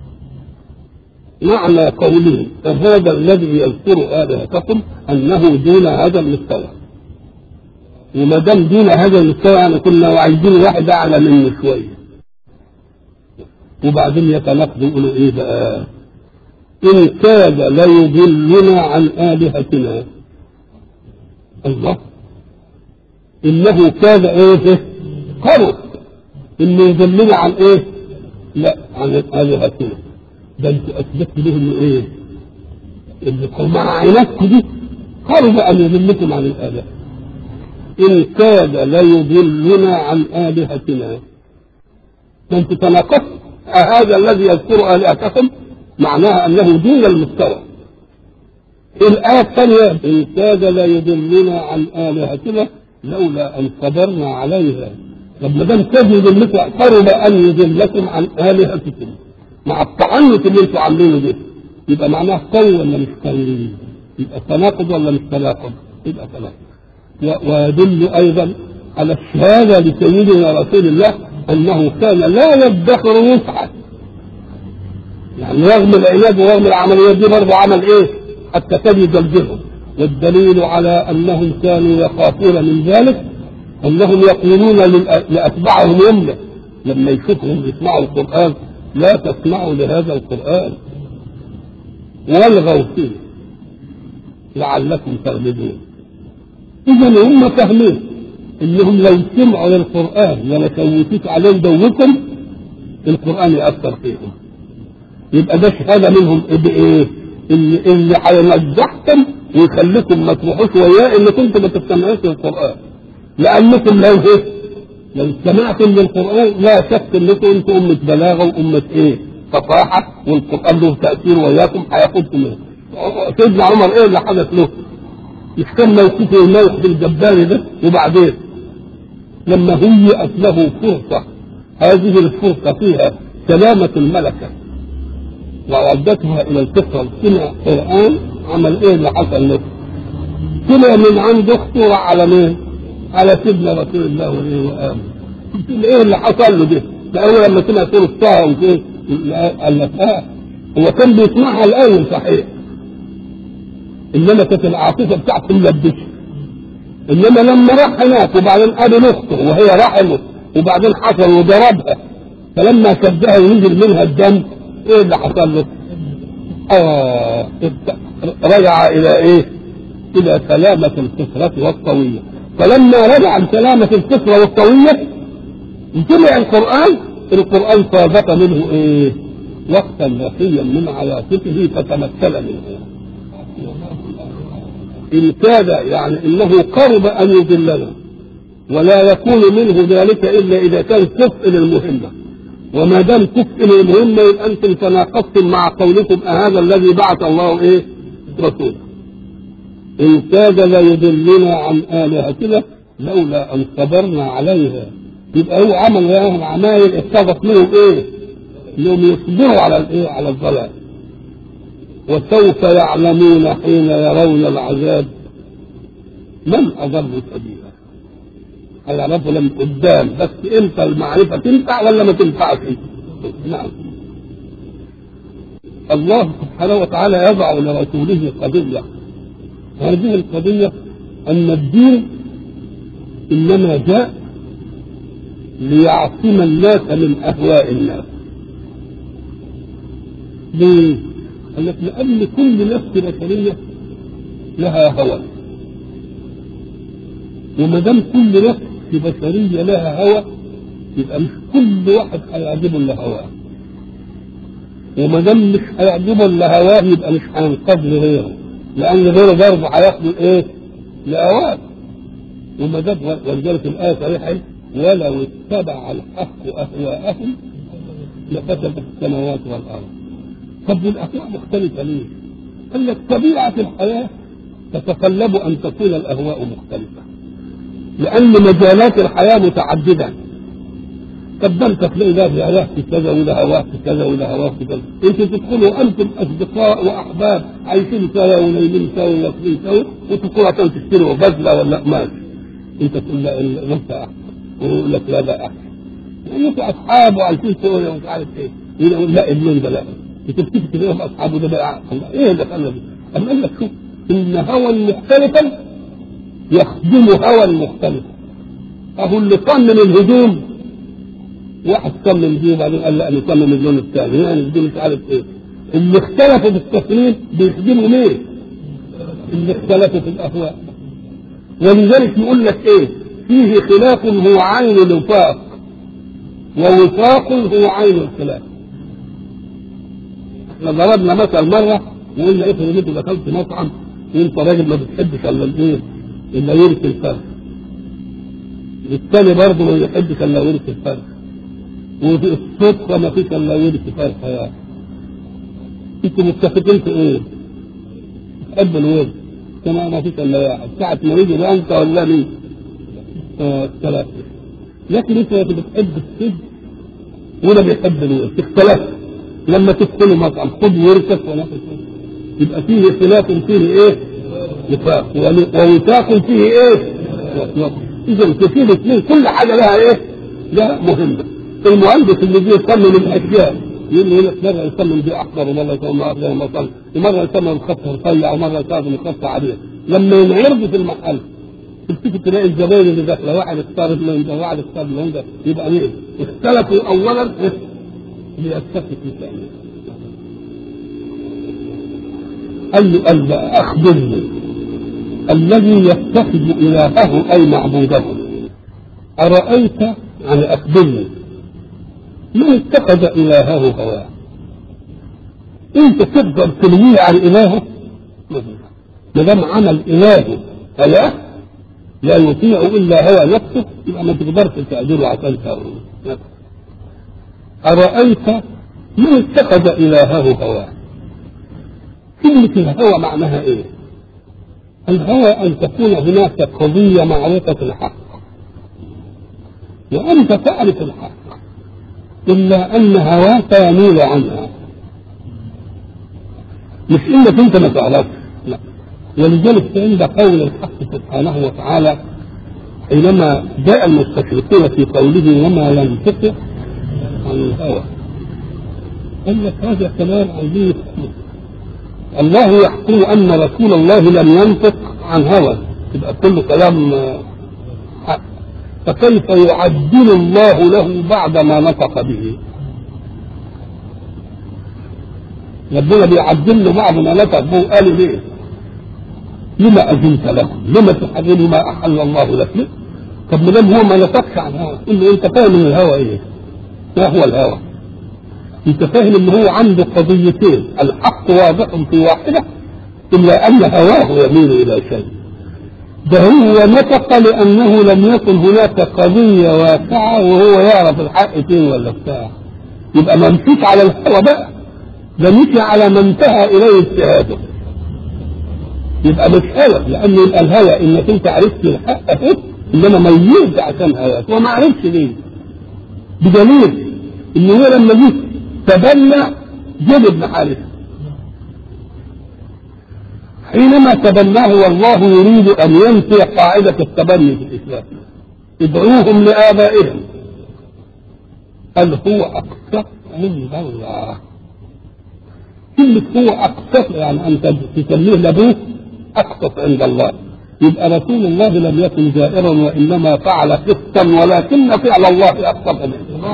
معنى قوله هذا الذي يذكر آلهتكم انه دون هذا المستوى، وما دام دون هذا المستوى يعني كنا عايزين واحد اعلى منه شويه. وبعدين يتناقضوا يقولوا ايه بقى؟ ان كاد ليضلنا عن آلهتنا. الله، انه كاد ايه؟ قرب انه يضلنا عن ايه؟ لا عن آلهتنا. ده انت اثبتت لهم ايه؟ اللي مع عيناتكم دي قرب أن يضلكم عن الآلهة. إن كاد ليضلنا عن آلهتنا. فأنت تناقضت هذا الذي يذكر آلهتكم معناها أنه دون المستوى. الآية الثانية إن كاد ليضلنا عن آلهتنا لولا أن صبرنا عليها. طب ما دام كاد يضلكم قرب أن يضلكم عن آلهتكم مع التعنت اللي انتوا عاملينه ده، يبقى معناه قوي ولا مش قوي؟ يبقى تناقض ولا مش تناقض؟ يبقى تناقض. ويدل أيضا على الشهادة لسيدنا رسول الله أنه كان لا يدخر وسعة. يعني رغم العناد ورغم العمليات دي برضه عمل إيه؟ حتى كان يزلزلهم. والدليل على أنهم كانوا يخافون من ذلك أنهم يقولون لأتباعهم يملك لما يشوفهم يسمعوا القرآن لا تسمعوا لهذا القرآن والغوا فيه لعلكم تغلبون. إذا هم فاهمين إنهم لو سمعوا للقرآن ولا كوتوك عليهم دوكم القرآن يأثر فيهم. يبقى ده شهادة منهم بإيه؟ اللي اللي هينجحكم ويخليكم ما تروحوش وياه إن كنتم ما تستمعوش للقرآن. لأنكم لو إيه؟ لو سمعتم للقرآن لا شك إنكم أنتم أمة بلاغة وأمة إيه؟ فصاحة والقرآن له تأثير وياكم هياخدكم إيه؟ سيدنا عمر إيه اللي حدث له؟ مش كان موقفه الموقف الجباري ده وبعدين لما هيئت له فرصة هذه الفرصة فيها سلامة الملكة وعودتها إلى الفطرة سمع القرآن عمل إيه اللي حصل له؟ سمع من عند أخته على مين؟ على سيدنا رسول الله عليه وآله. إيه اللي حصل له ده؟ فأول لما سمع سورة طه وكده قال لك آه هو كان بيسمعها الأول صحيح إنما كانت العاطفة بتاعته ملبسة. إنما لما راح هناك وبعدين قابل أخته وهي رحمه وبعدين حصل وضربها فلما شدها ونزل منها الدم إيه اللي حصل له؟ آه رجع إلى إيه؟ إلى سلامة الفطرة والطوية. فلما رجع لسلامة الفطرة والطوية سمع القرآن القرآن صادق منه إيه؟ وقتا وفيا من عواطفه فتمثل منه. إن كاد يعني إنه قرب أن يضلنا ولا يكون منه ذلك إلا إذا كان كفء للمهمة. وما دام كفء للمهمة يبقى أنتم تناقضتم مع قولكم أهذا الذي بعث الله إيه؟ رسوله. إن كاد ليضلنا عن آلهتنا لولا أن صبرنا عليها. يبقى هو عمل لهم عمايل اتفق منهم إيه؟ إنهم يصبروا على الإيه؟ على الضلال. وسوف يعلمون حين يرون العذاب من أضل سبيلا. هيعرفوا لم قدام بس امتى المعرفة تنفع ولا ما تنفعش. نعم. الله سبحانه وتعالى يضع لرسوله قضية. هذه القضية أن الدين إنما جاء ليعصم الناس من أهواء الناس. ليه؟ قال لك لأن كل نفس بشرية لها هوى. وما دام كل نفس بشرية لها هوى يبقى مش كل واحد هيعجبه الا هواه. وما دام مش هيعجبه الا هواه يبقى مش هينقذ غيره. لأن غيره برضه هياخدوا ايه؟ لأواه. وما دام ولذلك الآية صريحة ولو اتبع الحق أهواءهم لفسدت السماوات والأرض. طب الأهواء مختلفة ليه؟ قال لك طبيعة الحياة تتطلب أن تكون الأهواء مختلفة. لأن مجالات الحياة متعددة. طب ده انت تلاقي ده في هواه في كذا وده هواه في كذا وده هواه في كذا. انتوا تدخلوا انتم اصدقاء واحباب عايشين سوا ونايمين سوا واكلين سوا وتقولوا عشان تشتروا بدله ولا قماش. انت تقول لا انت احسن ويقول لك لا لا احسن. يعني انتوا اصحاب وعايشين سوا ومش عارف ايه. يقول لا ابنين ده لا. بتفتكر تلاقيهم اصحابه ده بقى ايه اللي خلى دي؟ اما قال لك شوف ان هوى مختلفا يخدم هوى مختلفا. اهو اللي صمم الهدوم واحد صمم الهدوم وبعدين قال لا انا صمم اللون الثاني يعني الهدوم مش عارف ايه. اللي اختلفوا في التصميم بيخدموا ليه؟ اللي اختلفوا في الاهواء. ولذلك يقول لك ايه؟ فيه خلاف هو عين الوفاق ووفاق هو عين الخلاف. احنا ضربنا مثل مره وقلنا افرض انت دخلت مطعم وانت راجل ما بتحبش الا الايه؟ الا ورث الفرخ. الثاني برضه ما بيحبش الا ورث الفرخ. وفي الصدفه ما فيش الا ورث فرخه يعني. انتوا متفقين في ايه؟ تحب الورث كما ما فيش الا واحد، ساعة ما يجي بقى انت ولا مين؟ اه ثلاثة. لكن انت بتحب السد ولا بيحب الورث، اختلفت. لما تدخلوا مطعم خذ ورثك ونفسك يبقى فيه خلاف فيه ايه؟ وفاق، ووثاق فيه ايه؟ اذا كثير الاثنين كل حاجه لها ايه؟ لها مهمه. المهندس اللي بيجي يصمم الاشياء يقول لك مره يصمم دي احمر ومره يصمم اخضر ومره ومره يصمم الخط رفيع ومره يصمم الخط عريض. لما ينعرض في المحل تبتدي تلاقي الزباين اللي داخله واحد اختار من ده واحد اختار من ده، يبقى ايه؟ اختلفوا اولا ليتفق الثاني. قال له قال اخبرني الذي يتخذ الهه اي معبوده ارايت يعني اخبرني من اتخذ الهه هواه. انت تقدر تلويه عن الهه؟ ما دام عمل الهه هواه لا يطيع الا هوى نفسه يبقى ما تقدرش تأجره عشان تأجره. ارايت من اتخذ الهه هواه. كلمة الهوى معناها ايه؟ الهوى ان تكون هناك قضية معرفة الحق وانت تعرف الحق الا ان هواك يميل عنها، مش انك انت ما تعرفش، لا. ولذلك عند قول الحق سبحانه وتعالى حينما جاء المستشرقون في قوله وما ينطق عن الهوى قال لك هذا كلام عايزين يفهمه. الله يحكم ان رسول الله لم ينطق عن هوى يبقى كل كلام حق، فكيف يعدل الله له بعد ما نطق به؟ ربنا بيعدل له بعد ما نطق به. قالوا ليه؟ لما اذنت له؟ لما تحرم ما احل الله لك؟ طب ما دام هو ما نطقش عن هوى قل له انت فاهم ان الهوى ايه؟ ما هو الهوى؟ انت فاهم ان هو عنده قضيتين الحق واضح في واحده الا ان هواه يميل الى شيء. ده هو نطق لانه لم يكن هناك قضيه واسعه وهو يعرف الحق فين ولا بتاع. يبقى ما مشيش على الهوى بقى، ده مشي على ما انتهى اليه اجتهاده. يبقى مش هوى لان يبقى الهوى انك انت عرفت الحق اهو انما ميزت عشان هواك وما عرفش ليه. بدليل ان هو لما جه تبنى زيد بن حارثة حينما تبناه والله يريد ان ينفي قاعدة التبني في الاسلام ادعوهم لآبائهم قال هو اقسط عند الله. كلمة هو اقسط يعني انت تسميه لابوه اقسط عند الله. يبقى رسول الله لم يكن جائرا وانما فعل قسطا ولكن فعل الله اقسط منه،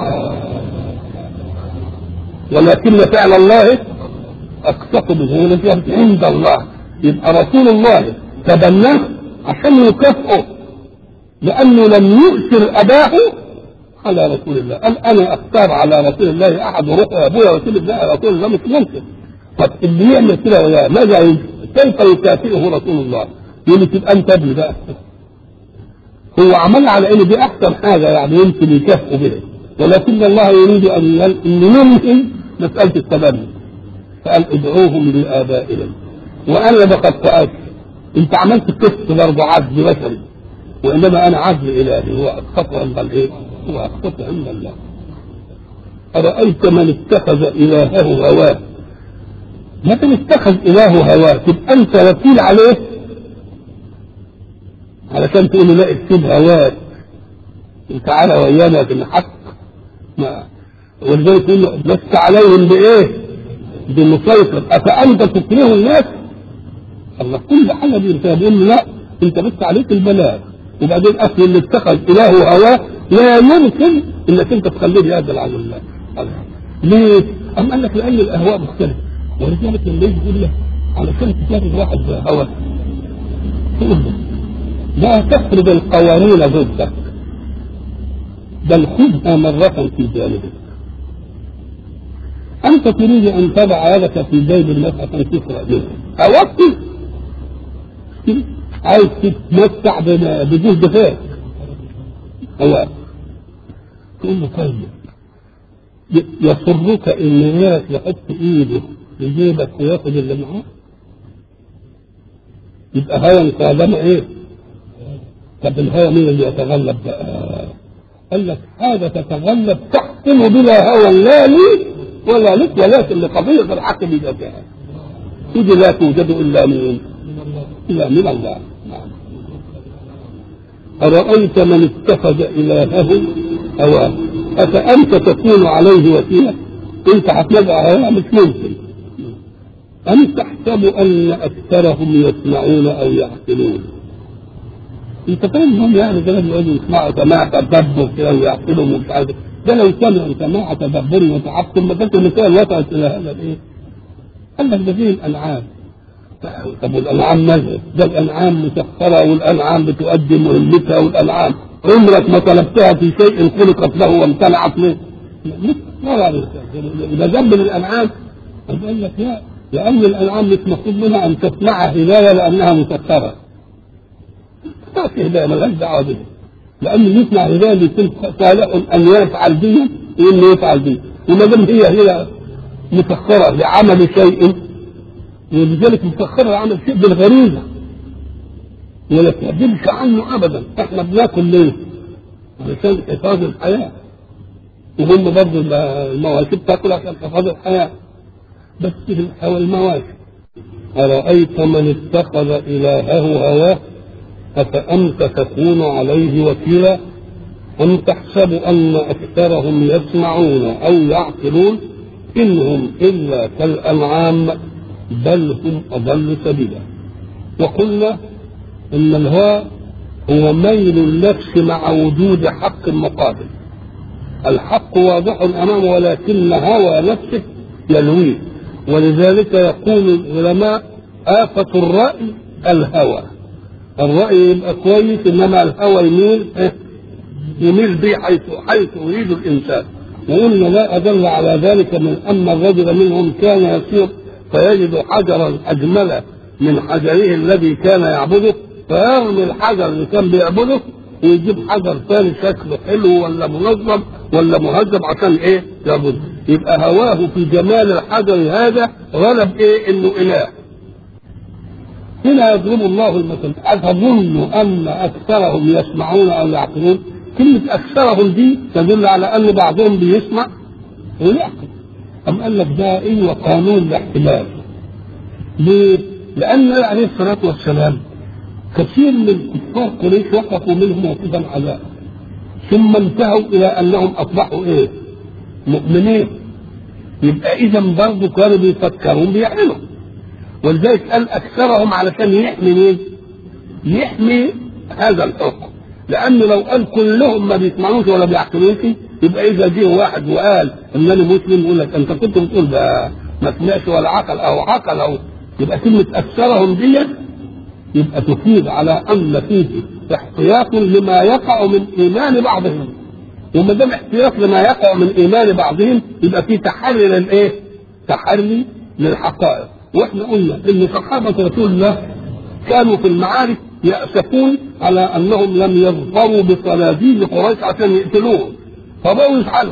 ولكن فعل الله اقسط منه عند الله. يبقى رسول الله تبناه عشان يكافئه لانه لم يؤثر اباه على رسول الله. قال انا اختار على رسول الله احد وروح ابويا وسيب ابناء رسول الله مش ممكن. طب اللي يعمل كده ولا ماذا كيف يكافئه رسول الله؟ يقول تبقى انت ابني بقى. هو عمل على ان دي احسن حاجه يعني يمكن يكافئه بها، ولكن الله يريد ان ينهي مساله التبني فقال ادعوهم لآبائهم. وانا بقد سألت انت عملت قسط برضه عدل بشري وانما انا عدل الهي هو اقسط عند الايه؟ هو اقسط عند الله. ارايت من اتخذ الهه هواه. متى اتخذ الهه هواه تبقى انت وكيل عليه علشان تقول له لا اكتب هواك تعالى ويانا في الحق. ما ولذلك تقول له لست عليهم بايه؟ بمسيطر افانت تكره الناس؟ الله كل حاجه دي بيقول له لا انت بس عليك البلاغ. وبعدين اصل اللي اتخذ اله هواه لا يمكن انك انت تخليه يعدل عن الله. ليه؟ أم قال لك لان الاهواء مختلفه. ولذلك لما يجي يقول لك علشان تجرب واحد هواه تقول له لا تفرض القوانين ضدك بل خذها مرة في جانبك. أنت تريد أن تضع يدك في جيب المرأة عشان تسرق منها أوكي كده عايز تتمتع بجهد فات هو تقول له طيب يسرك ان الناس يحط ايده في جيبك وياخد اللي معاه؟ يبقى هوى طالما ايه؟ طب الهوى مين اللي يتغلب بقى؟ قال لك هذا تتغلب تحكم بلا هوى لا لي ولا لك ولكن لقضية الحق بذاتها. ودي لا توجد الا من الا من الله. نعم. أرأيت من اتخذ إلهه هواه أفأنت تكون عليه وكيلا؟ أنت هتنبع هواه مش ممكن. أم تحسب أن أكثرهم يسمعون أو يعقلون؟ أنت فاهم هم يعني كده بيقولوا يسمعوا سماع تدبر كده ويعقلوا ومش عارف ده لو سمعوا سماع تدبر وتعقل ما كانت المثال وصلت إلى هذا الإيه؟ قال لك ده فيه الأنعام. طب والأنعام ماذا؟ ده الأنعام مسخرة والأنعام بتؤدي مهمتها والأنعام عمرك ما طلبتها في شيء خلقت له وامتنعت منه. إذا ذنب للأنعام قال لك لا، لأن الأنعام مش مطلوب منها أن تسمع هداية لأنها مسخرة. تأتي هداية مالهاش دعوة بها، لأن اللي يسمع هداية بيكون صالح أن يفعل دي وإنه يفعل دي، وما دام هي هي مسخرة لعمل شيء ولذلك مسخرة لعمل شيء بالغريزة ولا تعجبش عنه أبدا. إحنا بناكل ليه؟ علشان حفاظ الحياة، وهم برضه المواشي بتاكل عشان حفاظ الحياة. بس هو المواشي. أرأيت من اتخذ إلهه هواه أفأنت تكون عليه وكيلا؟ أم تحسب أن أكثرهم يسمعون أو يعقلون؟ إنهم إلا كالأنعام بل هم أضل سبيلا. وقلنا إن الهوى هو ميل النفس مع وجود حق مقابل. الحق واضح أمامه ولكن هوى نفسه يلويه، ولذلك يقول العلماء آفة الرأي الهوى. الرأي يبقى كويس إنما الهوى يميل يميل به حيث حيث يريد الإنسان. وقلنا لا أدل على ذلك من أن الرجل منهم كان يسير فيجد حجرا أجمل من حجره الذي كان يعبده فيرمي الحجر اللي كان بيعبده ويجيب حجر ثاني شكله حلو ولا منظم ولا مهذب عشان ايه يعبده. يبقى هواه في جمال الحجر هذا غلب ايه انه اله. هنا يضرب الله المثل. أتظن أن أكثرهم يسمعون أو يعقلون؟ كلمة أكثرهم دي تدل على أن بعضهم بيسمع ويعقل. أم قال لك ده إيه وقانون الاحتمال. ليه؟ لأن عليه الصلاة والسلام كثير من كفار قريش وقفوا منهم موقفا عذاب ثم انتهوا إلى أنهم أصبحوا إيه؟ مؤمنين. يبقى إذا برضه كانوا بيفكرون بيعملوا، ولذلك قال أكثرهم علشان يحمي مين؟ يحمي هذا الحكم. لأنه لو قال كلهم ما بيسمعوش ولا بيعقلوش يبقى إذا جه واحد وقال إنني مسلم يقول لك أنت كنت بتقول ده ما سمعش ولا عقل أو عقل أو. يبقى كلمة أكثرهم دي يبقى تفيد على أن فيه احتياط لما يقع من إيمان بعضهم، وما دام احتياط لما يقع من إيمان بعضهم يبقى فيه تحري للإيه؟ تحري للحقائق. واحنا قلنا ان صحابه رسول الله كانوا في المعارك يأسفون على انهم لم يظفروا بصناديد قريش عشان يقتلوهم فبقوا يفعلوا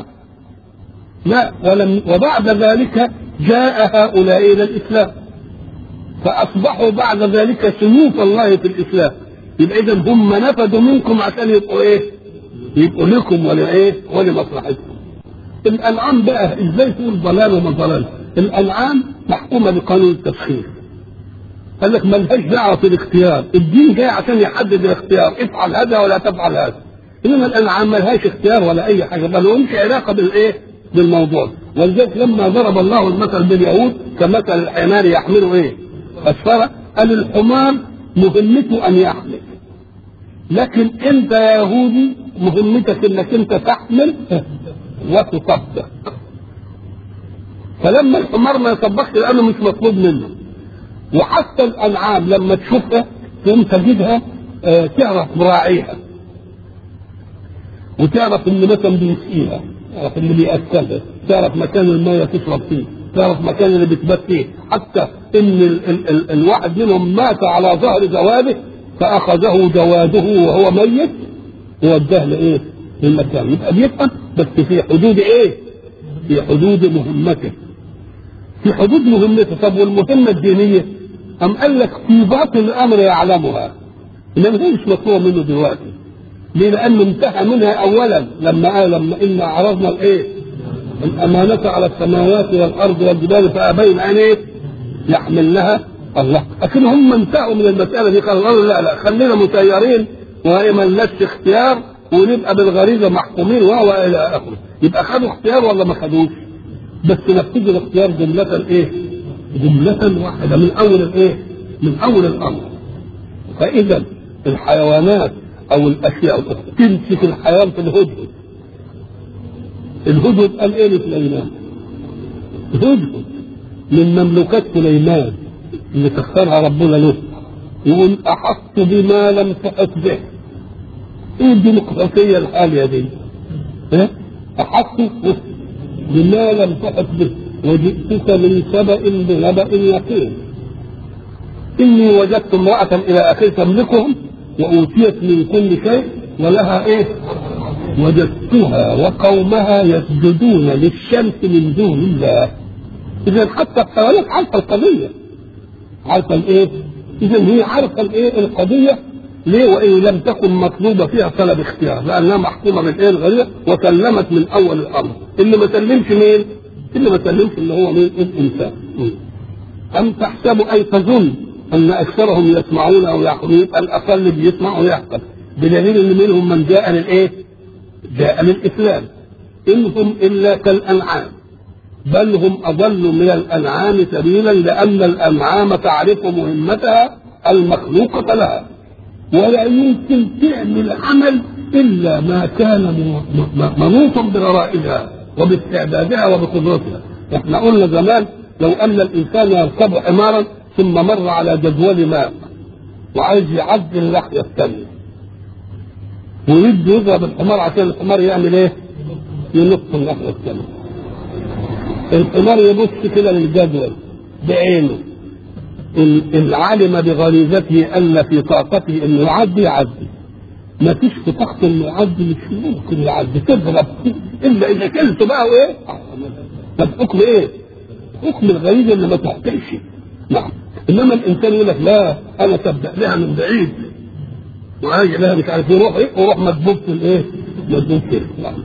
لا ولم. وبعد ذلك جاء هؤلاء الى الاسلام فاصبحوا بعد ذلك سيوف الله في الاسلام. يبقى اذا هم نفذوا منكم عشان يبقوا ايه؟ يبقوا لكم ولا ايه؟ ولمصلحتكم. الانعام بقى ازاي تقول ضلال وما ضلال؟ الانعام محكومه بقانون التسخير. قال لك ملهاش دعوه في الاختيار، الدين جاي عشان يحدد الاختيار، افعل هذا ولا تفعل هذا. انما الانعام ملهاش اختيار ولا اي حاجه، بل لهمش علاقه بالايه؟ بالموضوع. ولذلك لما ضرب الله المثل باليهود كمثل الحمار يحمل ايه؟ اسفاره، قال الحمار مهمته ان يحمل، لكن انت يا يهودي مهمتك انك انت تحمل وتصدق. فلما الحمار ما يطبقش لانه مش مطلوب منه. وحتى الانعام لما تشوفها تقوم تجدها آه تعرف مراعيها وتعرف ان مثلا بيسقيها، تعرف اللي بيأكلها، تعرف مكان الماء تشرب فيه، تعرف مكان اللي بتبات فيه، حتى ان ال ال ال الواحد منهم مات على ظهر جواده فاخذه جواده وهو ميت ووداه لايه؟ للمكان. يبقى بيفهم بس في حدود ايه؟ في حدود مهمته. في حدود مهمته. طب والمهمه الدينيه؟ أم قال لك في باطن الامر يعلمها، انما هي مش مطلوبه منه دلوقتي. ليه؟ لانه انتهى منها اولا لما قال لما ان عرضنا الايه؟ الامانه على السماوات والارض والجبال فابين ان ايه؟ يحملنها. الله، لكن هم انتهوا من المساله دي، قالوا لا لا خلينا مسيرين وهي ملناش اختيار ونبقى بالغريزه محكومين وهو الى اخره. يبقى خدوا اختيار ولا ما خدوش؟ بس نفذوا الاختيار جمله ايه؟ جمله واحده من اول الايه؟ من اول الامر. فاذا الحيوانات او الاشياء تمسك الحيوان في الهدهد. الهدهد قال ايه لسليمان؟ الهدهد من مملوكات سليمان اللي تختارها ربنا له، يقول احطت بما لم تحط به. ايه الديمقراطيه الحاليه دي؟ ها؟ احطت بما لم تحط به وجئتك من سبأ بنبأ يقين. اني وجدت امرأة الى اخره تملكهم واوتيت من كل شيء ولها ايه؟ وجدتها وقومها يسجدون للشمس من دون الله. اذا حتى الحيوانات عارفه القضيه، عارفه الايه؟ اذا هي عارفه الايه؟ القضيه. ليه؟ وان لم تكن مطلوبه فيها طلب اختيار، لانها محكومه بالايه؟ الغريزه، وسلمت من اول الامر. اللي ما سلمش مين؟ اللي ما سلمش اللي هو مين؟ الانسان. ام تحسب اي تظن ان اكثرهم يسمعون او يعقلون، يبقى الاقل بيسمع ويعقل، بدليل ان منهم من جاء للايه؟ جاء للاسلام. انهم الا كالانعام بل هم اضل من الانعام سبيلا، لان الانعام تعرف مهمتها المخلوقه لها، ولا يمكن تعمل عمل الا ما كان منوط برائها وباستعدادها وبقدرتها. احنا قلنا زمان لو ان الانسان يركب حمارا ثم مر على جدول ماء وعايز يعدي الناحيه الثانيه ويريد يضرب الحمار عشان الحمار يعمل ايه؟ ينط الناحيه الثانيه. الحمار يبص كده للجدول بعينه، العالم بغريزته ان في طاقته انه يعدي يعدي، ما فيش في طاقته انه يعدي مش ممكن يعدي، تضرب الا اذا كلته بقى وايه؟ طب حكم ايه؟ حكم الغريزه اللي ما تحتاجش. نعم. انما الانسان يقول لك لا انا تبدا لها من بعيد وهاجي لها مش عارف يروح ايه ويروح مدبوب في الايه؟ مدبوب كده. نعم.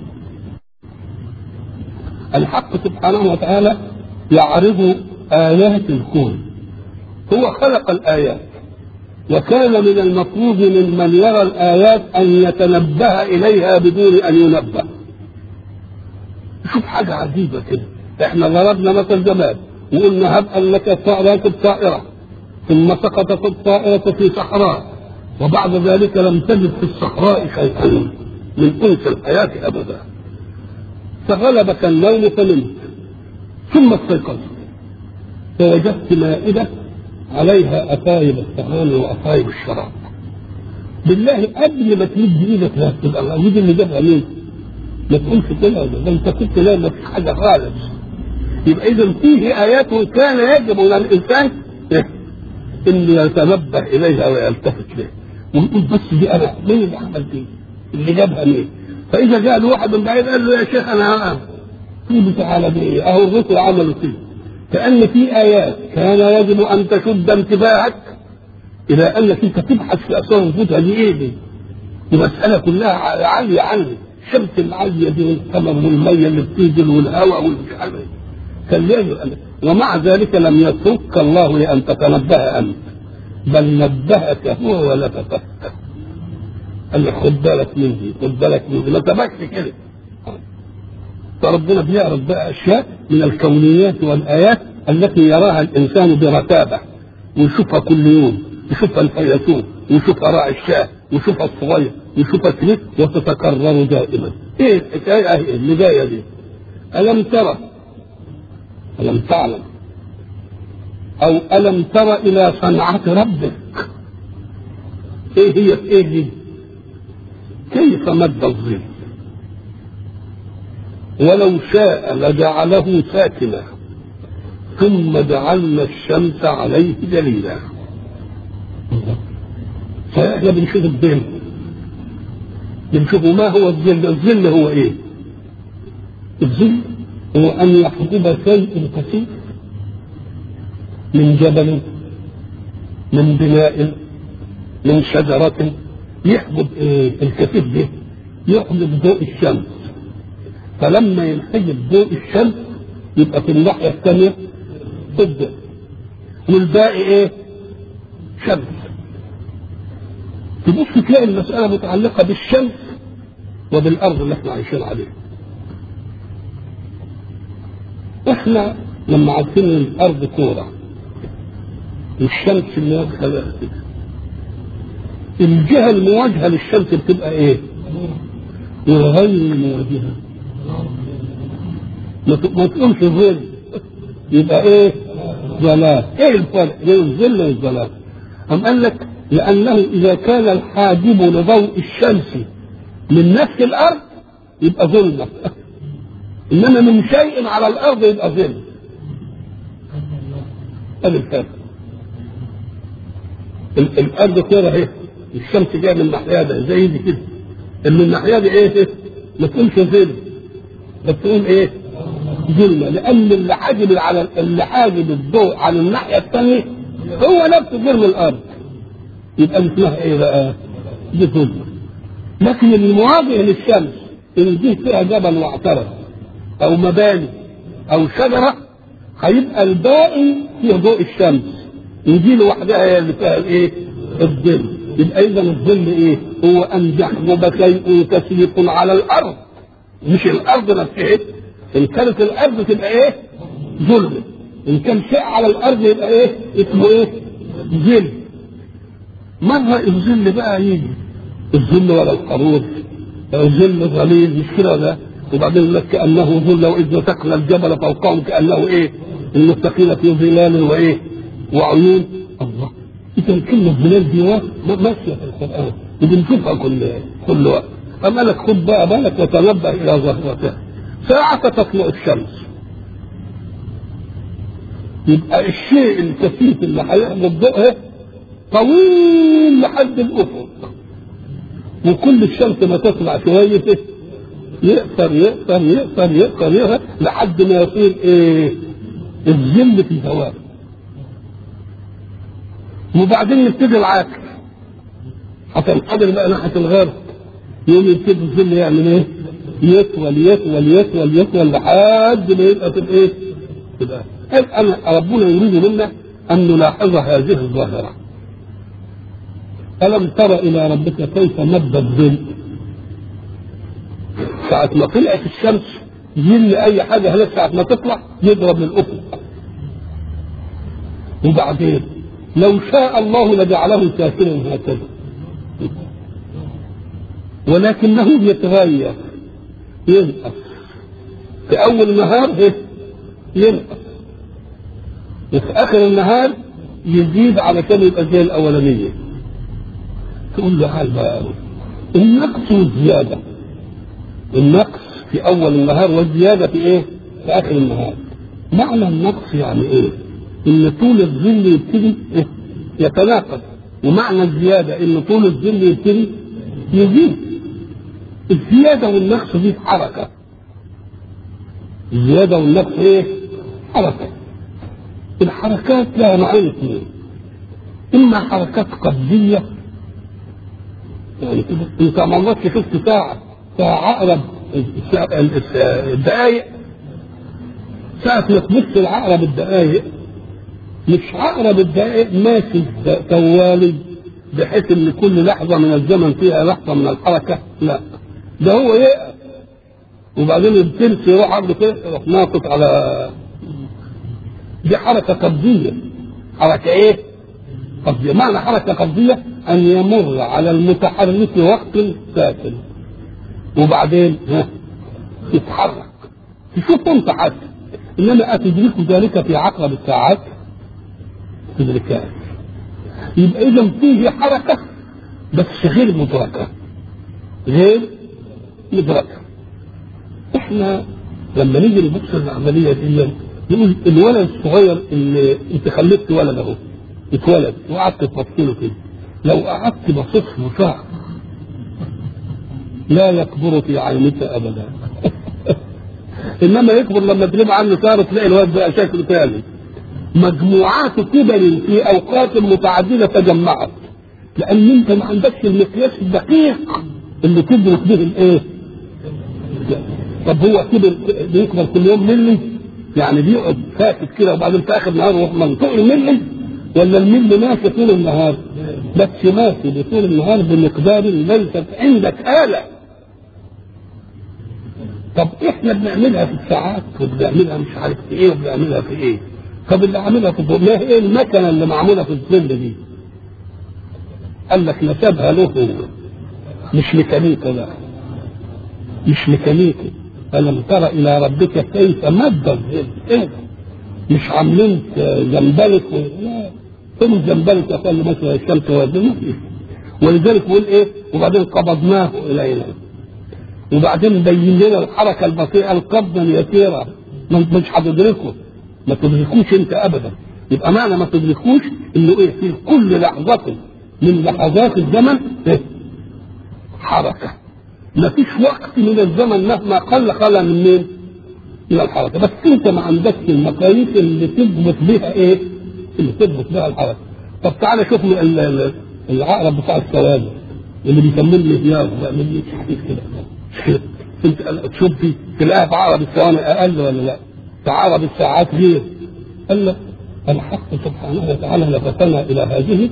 الحق سبحانه وتعالى يعرض آيات الكون. هو خلق الآيات، وكان من المطلوب من من يرى الآيات أن يتنبه إليها بدون أن ينبه. شوف حاجة عجيبة كده. احنا ضربنا مثل زمان وقلنا هب أن لك راكب طائرة ثم سقطت الطائرة في صحراء وبعد ذلك لم تجد في الصحراء شيئا من أنس الحياة أبدا، فغلبك النوم فنمت ثم استيقظت فوجدت مائدة عليها أكايب الطعام وأكايب الشراب. بالله قبل ما تمد ايدك لا تبقى ودي اللي جابها مين؟ ما تقولش كده، ده انت كنت لا ما فيش حاجه خالص. يبقى اذا فيه ايات كان يجب على الانسان انه يتنبه اليها ويلتفت لها ويقول بس دي انا مين اللي عمل دي؟ اللي جابها مين؟ فاذا جاء له واحد من بعيد قال له يا شيخ انا في تعالى بايه؟ اهو الرسل عملوا كده. كأن في آيات كان يجب أن تشد انتباهك إلى أنك أنت تبحث في أسرار وجودها دي إيه دي؟ المسألة كلها عالية عنه، الشمس العالية دي والقمر والمية اللي بتنزل والهواء والمش عارف إيه. كان يجب أن ومع ذلك لم يترك الله لأن تتنبه أنت، بل نبهك هو ولفتك. قال لك خد بالك من دي، خد بالك من دي، ما تبكش كده. فربنا بيعرض بقى اشياء من الكونيات والايات التي يراها الانسان برتابه ويشوفها كل يوم، يشوفها الفيلسوف ويشوفها راعي الشاه ويشوفها الصغير ويشوفها الكبير وتتكرر دائما. ايه الحكايه اللي جايه دي؟ الم ترى الم تعلم او الم تر الى صنعه ربك. ايه هي ايه دي؟ كيف مد الظل ولو شاء لجعله ساكنا ثم جعلنا الشمس عليه دليلا. فاحنا بنشوف الظل، بنشوف ما هو الظل. الظل هو ايه؟ الظل هو ان يحجب شيء كثير من جبل، من بناء، من شجرة، يحجب ايه الكثير ده؟ يحجب ضوء الشمس. فلما ينحجب ضوء الشمس يبقى في الناحية الثانية ضد، والباقي ايه؟ شمس. تبص تلاقي المسألة متعلقة بالشمس وبالأرض اللي احنا عايشين عليها. احنا لما عارفين ان الأرض كورة والشمس اللي واقفة، الجهة المواجهة للشمس بتبقى ايه؟ وغير المواجهة. ما تقومش ظل، يبقى ايه؟ ظلام. ايه الفرق بين الظل والظلام؟ أم قال لك لأنه إذا كان الحاجب لضوء الشمس من نفس الأرض يبقى ظلمة، إنما من شيء على الأرض يبقى ظل. هذا الفرق. الأرض كده اهي، الشمس جايه من الناحية ده زي دي كده، من الناحية دي ايه؟ ما تقولش ظل، بس تقول ايه؟ ظلمة، لأن اللي حاجب على اللي حاجب الضوء على الناحية الثانية هو نفس ظلم الأرض، يبقى اسمها ايه بقى؟ دي ظلمة. لكن المواجهة للشمس اللي دي فيها جبل واعترض أو مباني أو شجرة، هيبقى الباقي فيه ضوء الشمس، ودي لوحدها هي اللي فيها الايه؟ الظل. يبقى إذا الظل ايه؟ هو أن يحجب شيء كثيف على الأرض، مش الأرض نفسها. إن كانت الأرض تبقى ايه؟ ظلم. إن كان شيء على الأرض يبقى ايه؟ اسمه ايه؟ ظل. مرة الظل بقى يجي الظل ولا القارور، الظل ظليل مش كده ده، وبعدين لك كأنه ظل وإذ نسقنا الجبل فوقهم كأنه ايه؟ المتقين في ظلال وايه؟ وعيون. الله، إذا كلمة ظلال دي ماشية في القرآن وبنشوفها كل كل وقت. أما لك خد بقى بالك وتنبه إلى ظهرتها. ساعة تطلع الشمس يبقى الشيء الكثيف اللي هيحجب ضوءها طويل لحد الأفق، وكل الشمس ما تطلع شوية يقصر يقصر يقصر يقصر يقصر لحد ما يصير ايه؟ الظل في الهواء. وبعدين يبتدي العكس، هتنقدر بقى ناحية الغرب، يوم يبتدي الظل يعمل ايه؟ يطول يطول يطول يطول لحد ما يبقى في الايه؟ تبقى أنا ربنا يريد منا أن نلاحظ هذه الظاهرة. ألم تر إلى ربك كيف مد الظل؟ ساعة ما طلعت الشمس يجي أي حاجة هناك ساعة ما تطلع يضرب للأفق. وبعدين لو شاء الله لجعله ساكنا هكذا، ولكنه يتغير، ينقص في أول النهار ينقص، وفي آخر النهار يزيد علشان يبقى زي الأولانية. تقول له حال بقى النقص والزيادة، النقص في أول النهار والزيادة في إيه؟ في آخر النهار. معنى النقص يعني إيه؟ إن طول الظل يبتدي إيه؟ يتناقص، ومعنى الزيادة إن طول الظل يبتدي يزيد. الزيادة والنقص دي حركة، الزيادة والنقص إيه؟ حركة. الحركات لها نوعين اثنين، إما حركات قبضية، يعني كده أنت ما مرتش شفت ساعة ساعة عقرب الدقايق، ساعة ما تبص العقرب الدقايق مش عقرب الدقايق ماشي توالي بحيث ان كل لحظة من الزمن فيها لحظة من الحركة، لا ده هو يقف وبعدين التلس يروح عبده كده يروح ناقص على، دي حركة قبضية. حركة ايه؟ قبضية. معنى حركة قبضية ان يمر على المتحرك وقت ساكن وبعدين ها يتحرك، تشوف انت حتى، انما اتدرك ذلك في عقرب الساعات تدركها. يبقى اذا فيه حركة بس غير مدركة، غير مدركة. احنا لما نيجي نبص العملية دي يقول الولد الصغير اللي انت خلفت ولد اهو اتولد وقعدت تفصله كده، لو قعدت بصص له ساعه لا يكبر في عينك ابدا. انما يكبر لما تغيب عنه ساعه تلاقي الولد بقى شكله ثاني. مجموعات كبر في اوقات متعدده تجمعت، لان انت ما عندكش المقياس الدقيق اللي تدرك به الايه. طب هو كبر بيكبر كل يوم ملي، يعني بيقعد ساكت كده وبعدين في اخر النهار يروح منطوق الملي، ولا الملي ماشي طول النهار؟ بس ماشي طول النهار بمقدار ليست عندك آلة. طب احنا بنعملها في الساعات وبنعملها مش عارف في ايه وبنعملها في ايه. طب اللي عاملها في ما هي المكنه اللي معموله في الظل دي؟ قال لك نسبها له هو، مش ميكانيكا، لا مش ميكانيكا. ألم ترى إلى ربك كيف مد الظل؟ إيه؟ مش عاملين زنبلك، لا فين زنبلك يا اخوان مثلا الشمس والدنيا. ولذلك يقول ايه؟ وبعدين قبضناه الينا، وبعدين بين لنا الحركه البطيئه القبضا يسيرا، مش هتدركه، ما تدركوش انت ابدا. يبقى معنى ما تدركوش انه ايه؟ في كل لحظه من لحظات الزمن إيه؟ حركه. ما فيش وقت من الزمن مهما قل خلا من مين؟ من الحركه. بس انت ما عندكش المقاييس اللي تثبت بها ايه؟ اللي تثبت بها الحركه. طب تعالى شوف العقرب بتاع السواد اللي بيسموه الهياج بقى من حديث كده، انت تشوف في تلاقيها في عقرب الثواني اقل ولا لا؟ في عقرب الساعات غير. قال لك الحق سبحانه وتعالى لفتنا الى هذه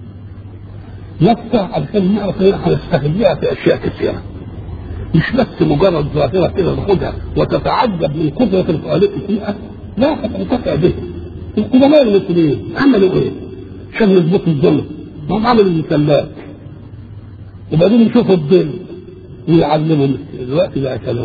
نفتح علشان نعرف ايه هنستخدمها في اشياء كثيره، مش بس مجرد ظاهره كده تاخدها وتتعجب من قدره الخالق فيها، لا هتنتفع بها. القدماء المسلمين عملوا ايه؟ عشان يظبطوا الظل، ما هم عملوا المسلات وبعدين يشوفوا الظل ويعلمهم الوقت بقى كلام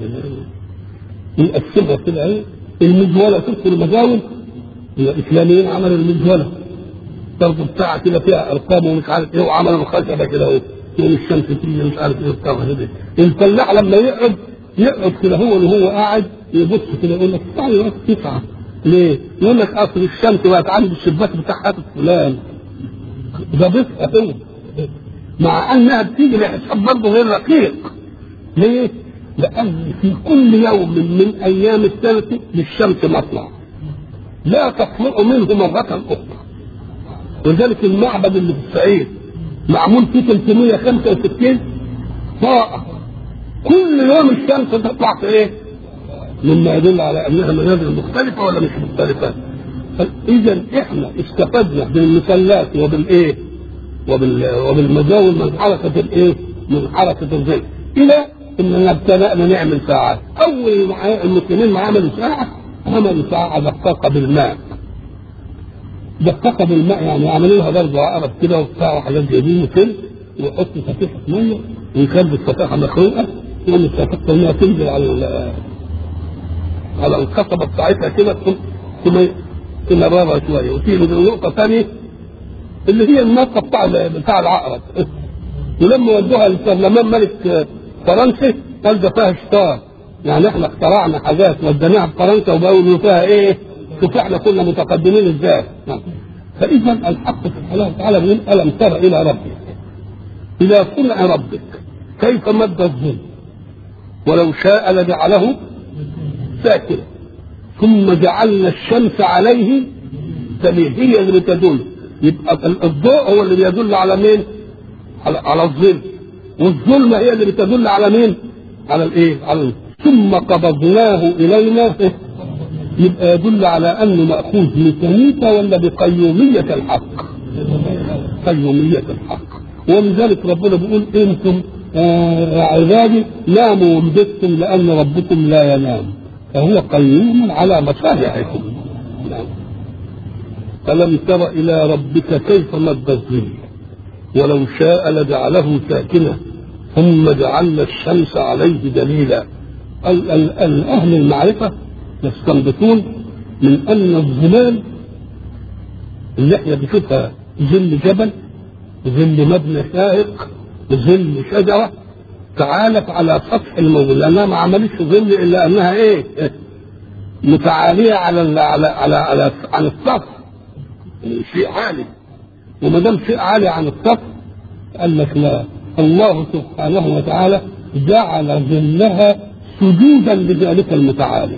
يقسمها كده ايه؟ المجوله تدخل المجاول، الاسلاميين عملوا المجوله برضه بتاع كده فيها ارقام ومش عارف ايه، وعملوا الخشبه كده اهو يوم الشمس تيجي مش عارف ايه بتاع كده. الفلاح لما يقعد يقعد كده هو اللي هو قاعد يبص كده يقول لك تعالى وقت تسعه ليه؟ يقول لك اصل الشمس بقت عند الشباك بتاع حاتف فلان ده بيبقى هو، مع انها بتيجي لحساب برضه غير رقيق. ليه؟ لان في كل يوم من ايام السنه للشمس مطلع لا تطلع منه مره اخرى. ولذلك المعبد اللي في الصعيد معمول فيه ثلاثمائة وخمسة وستين طاقه، كل يوم الشمس تطلع في ايه؟ مما يدل على انها منازل مختلفه ولا مش مختلفه. اذا احنا استفدنا بالمسلات وبالايه؟ وبال وبالمجاول من حركه الايه؟ من حركه الظل، الى اننا ابتدانا نعمل ساعات. اول المسلمين ما عملوا ساعه عملوا ساعه دقيقه بالماء. دقيقه بالماء يعني عملوا لها برضه عقرب كده وبتاع وحاجات زي دي وكده، ويحطوا سفيحه ميه ويخلوا السفيحه مخروقه، يقوم السفيحه الميه تنزل على على القصبه بتاعتها كده ثم تمررها شويه وتيجي نقطه ثانيه اللي هي النقطه بتاع بتاع العقرب. ولما ودوها للبرلمان ملك فرنسا قال ده فيها شطار، يعني احنا اخترعنا حاجات وديناها بفرنسا وبقوا فيها ايه؟ شوف احنا كنا متقدمين ازاي. فاذا الحق سبحانه وتعالى بيقول الم تر الى ربك، الى صنع ربك كيف مد الظل ولو شاء لجعله ساكنا ثم جعلنا الشمس عليه دليل، هي اللي بتدل. يبقى الضوء هو اللي بيدل على مين؟ على, على الظل، والظلمه هي اللي بتدل على مين؟ على الايه؟ على ثم قبضناه الينا، يبقى يدل على انه ماخوذ ميكانيكا ولا بقيوميه الحق؟ قيوميه الحق. ومن ذلك ربنا بيقول انتم آه عبادي ناموا وبدتم لان ربكم لا ينام فهو قيوم على مصالحكم. ألم تر إلى ربك كيف مد الظل ولو شاء لجعله ساكنا ثم جعلنا الشمس عليه دليلا. أهل المعرفة يستنبطون من أن الظلال اللي احنا بنشوفها ظل جبل، ظل مبنى شاهق، ظل شجرة تعالت على سطح الموضوع، لأنها ما عملتش ظل إلا أنها إيه؟ متعاليه على ال على على على عن السطح، شيء عالي. وما دام شيء عالي عن السطح قال لك لا، الله سبحانه وتعالى جعل ظلها سجودا لذلك المتعالي،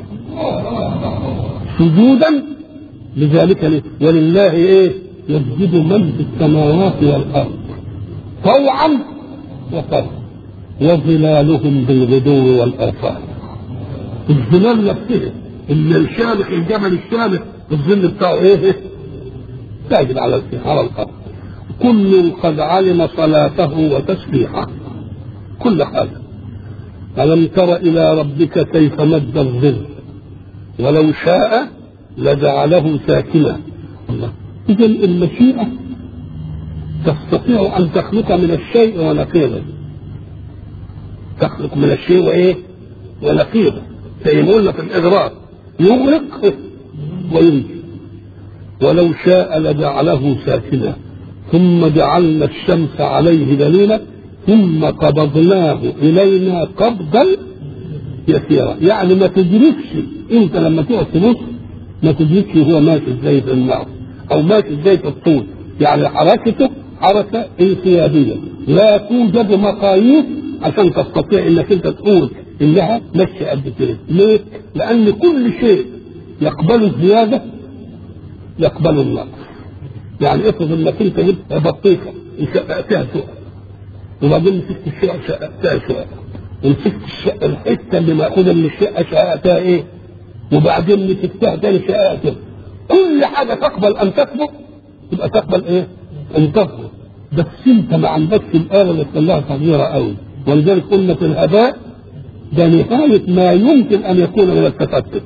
سجودا لذلك ليه؟ ولله ايه؟ يسجد من في السماوات والارض طوعا وكرها وظلالهم بالغدو والاصال. الظلال نفسه اللي الشامخ الجبل الشامخ الظل بتاعه ايه؟ ساجد على على الارض. كل قد علم صلاته وتسبيحه، كل حاجه. ألم تر إلى ربك كيف مد الظل ولو شاء لجعله ساكنا. إذا المشيئة تستطيع أن تخلق من الشيء ونقيضه، تخلق من الشيء وإيه؟ ونقيضه. زي ما قلنا في الإغراق يغرق وينجي. ولو شاء لجعله ساكنا ثم جعلنا الشمس عليه دليلا ثم قبضناه إلينا قبضا يسيرا. يعني ما تدركش انت لما تقعد تبص ما تدركش هو ماشي ازاي في النار او ماشي ازاي في الطول. يعني حركته حركه انقياديه لا توجد مقاييس عشان تستطيع انك انت تقول انها ماشيه قد كده. ليه؟ لان كل شيء يقبل الزياده يقبل النقص. يعني افرض انك انت جبت بطيخه شققتها شقق وبعدين مسكت الشقه شققتها شقق ومسكت الشقه الحته اللي ماخوذه من الشقه شققتها ايه وبعدين مسكتها تاني شققتها. كل حاجه تقبل ان تكبر تبقى تقبل ايه؟ ان تكبر. بس انت ما عندكش الاله اللي تخليها صغيره قوي. ولذلك قلنا في الهباء ده نهايه ما يمكن ان يكون من التفتت.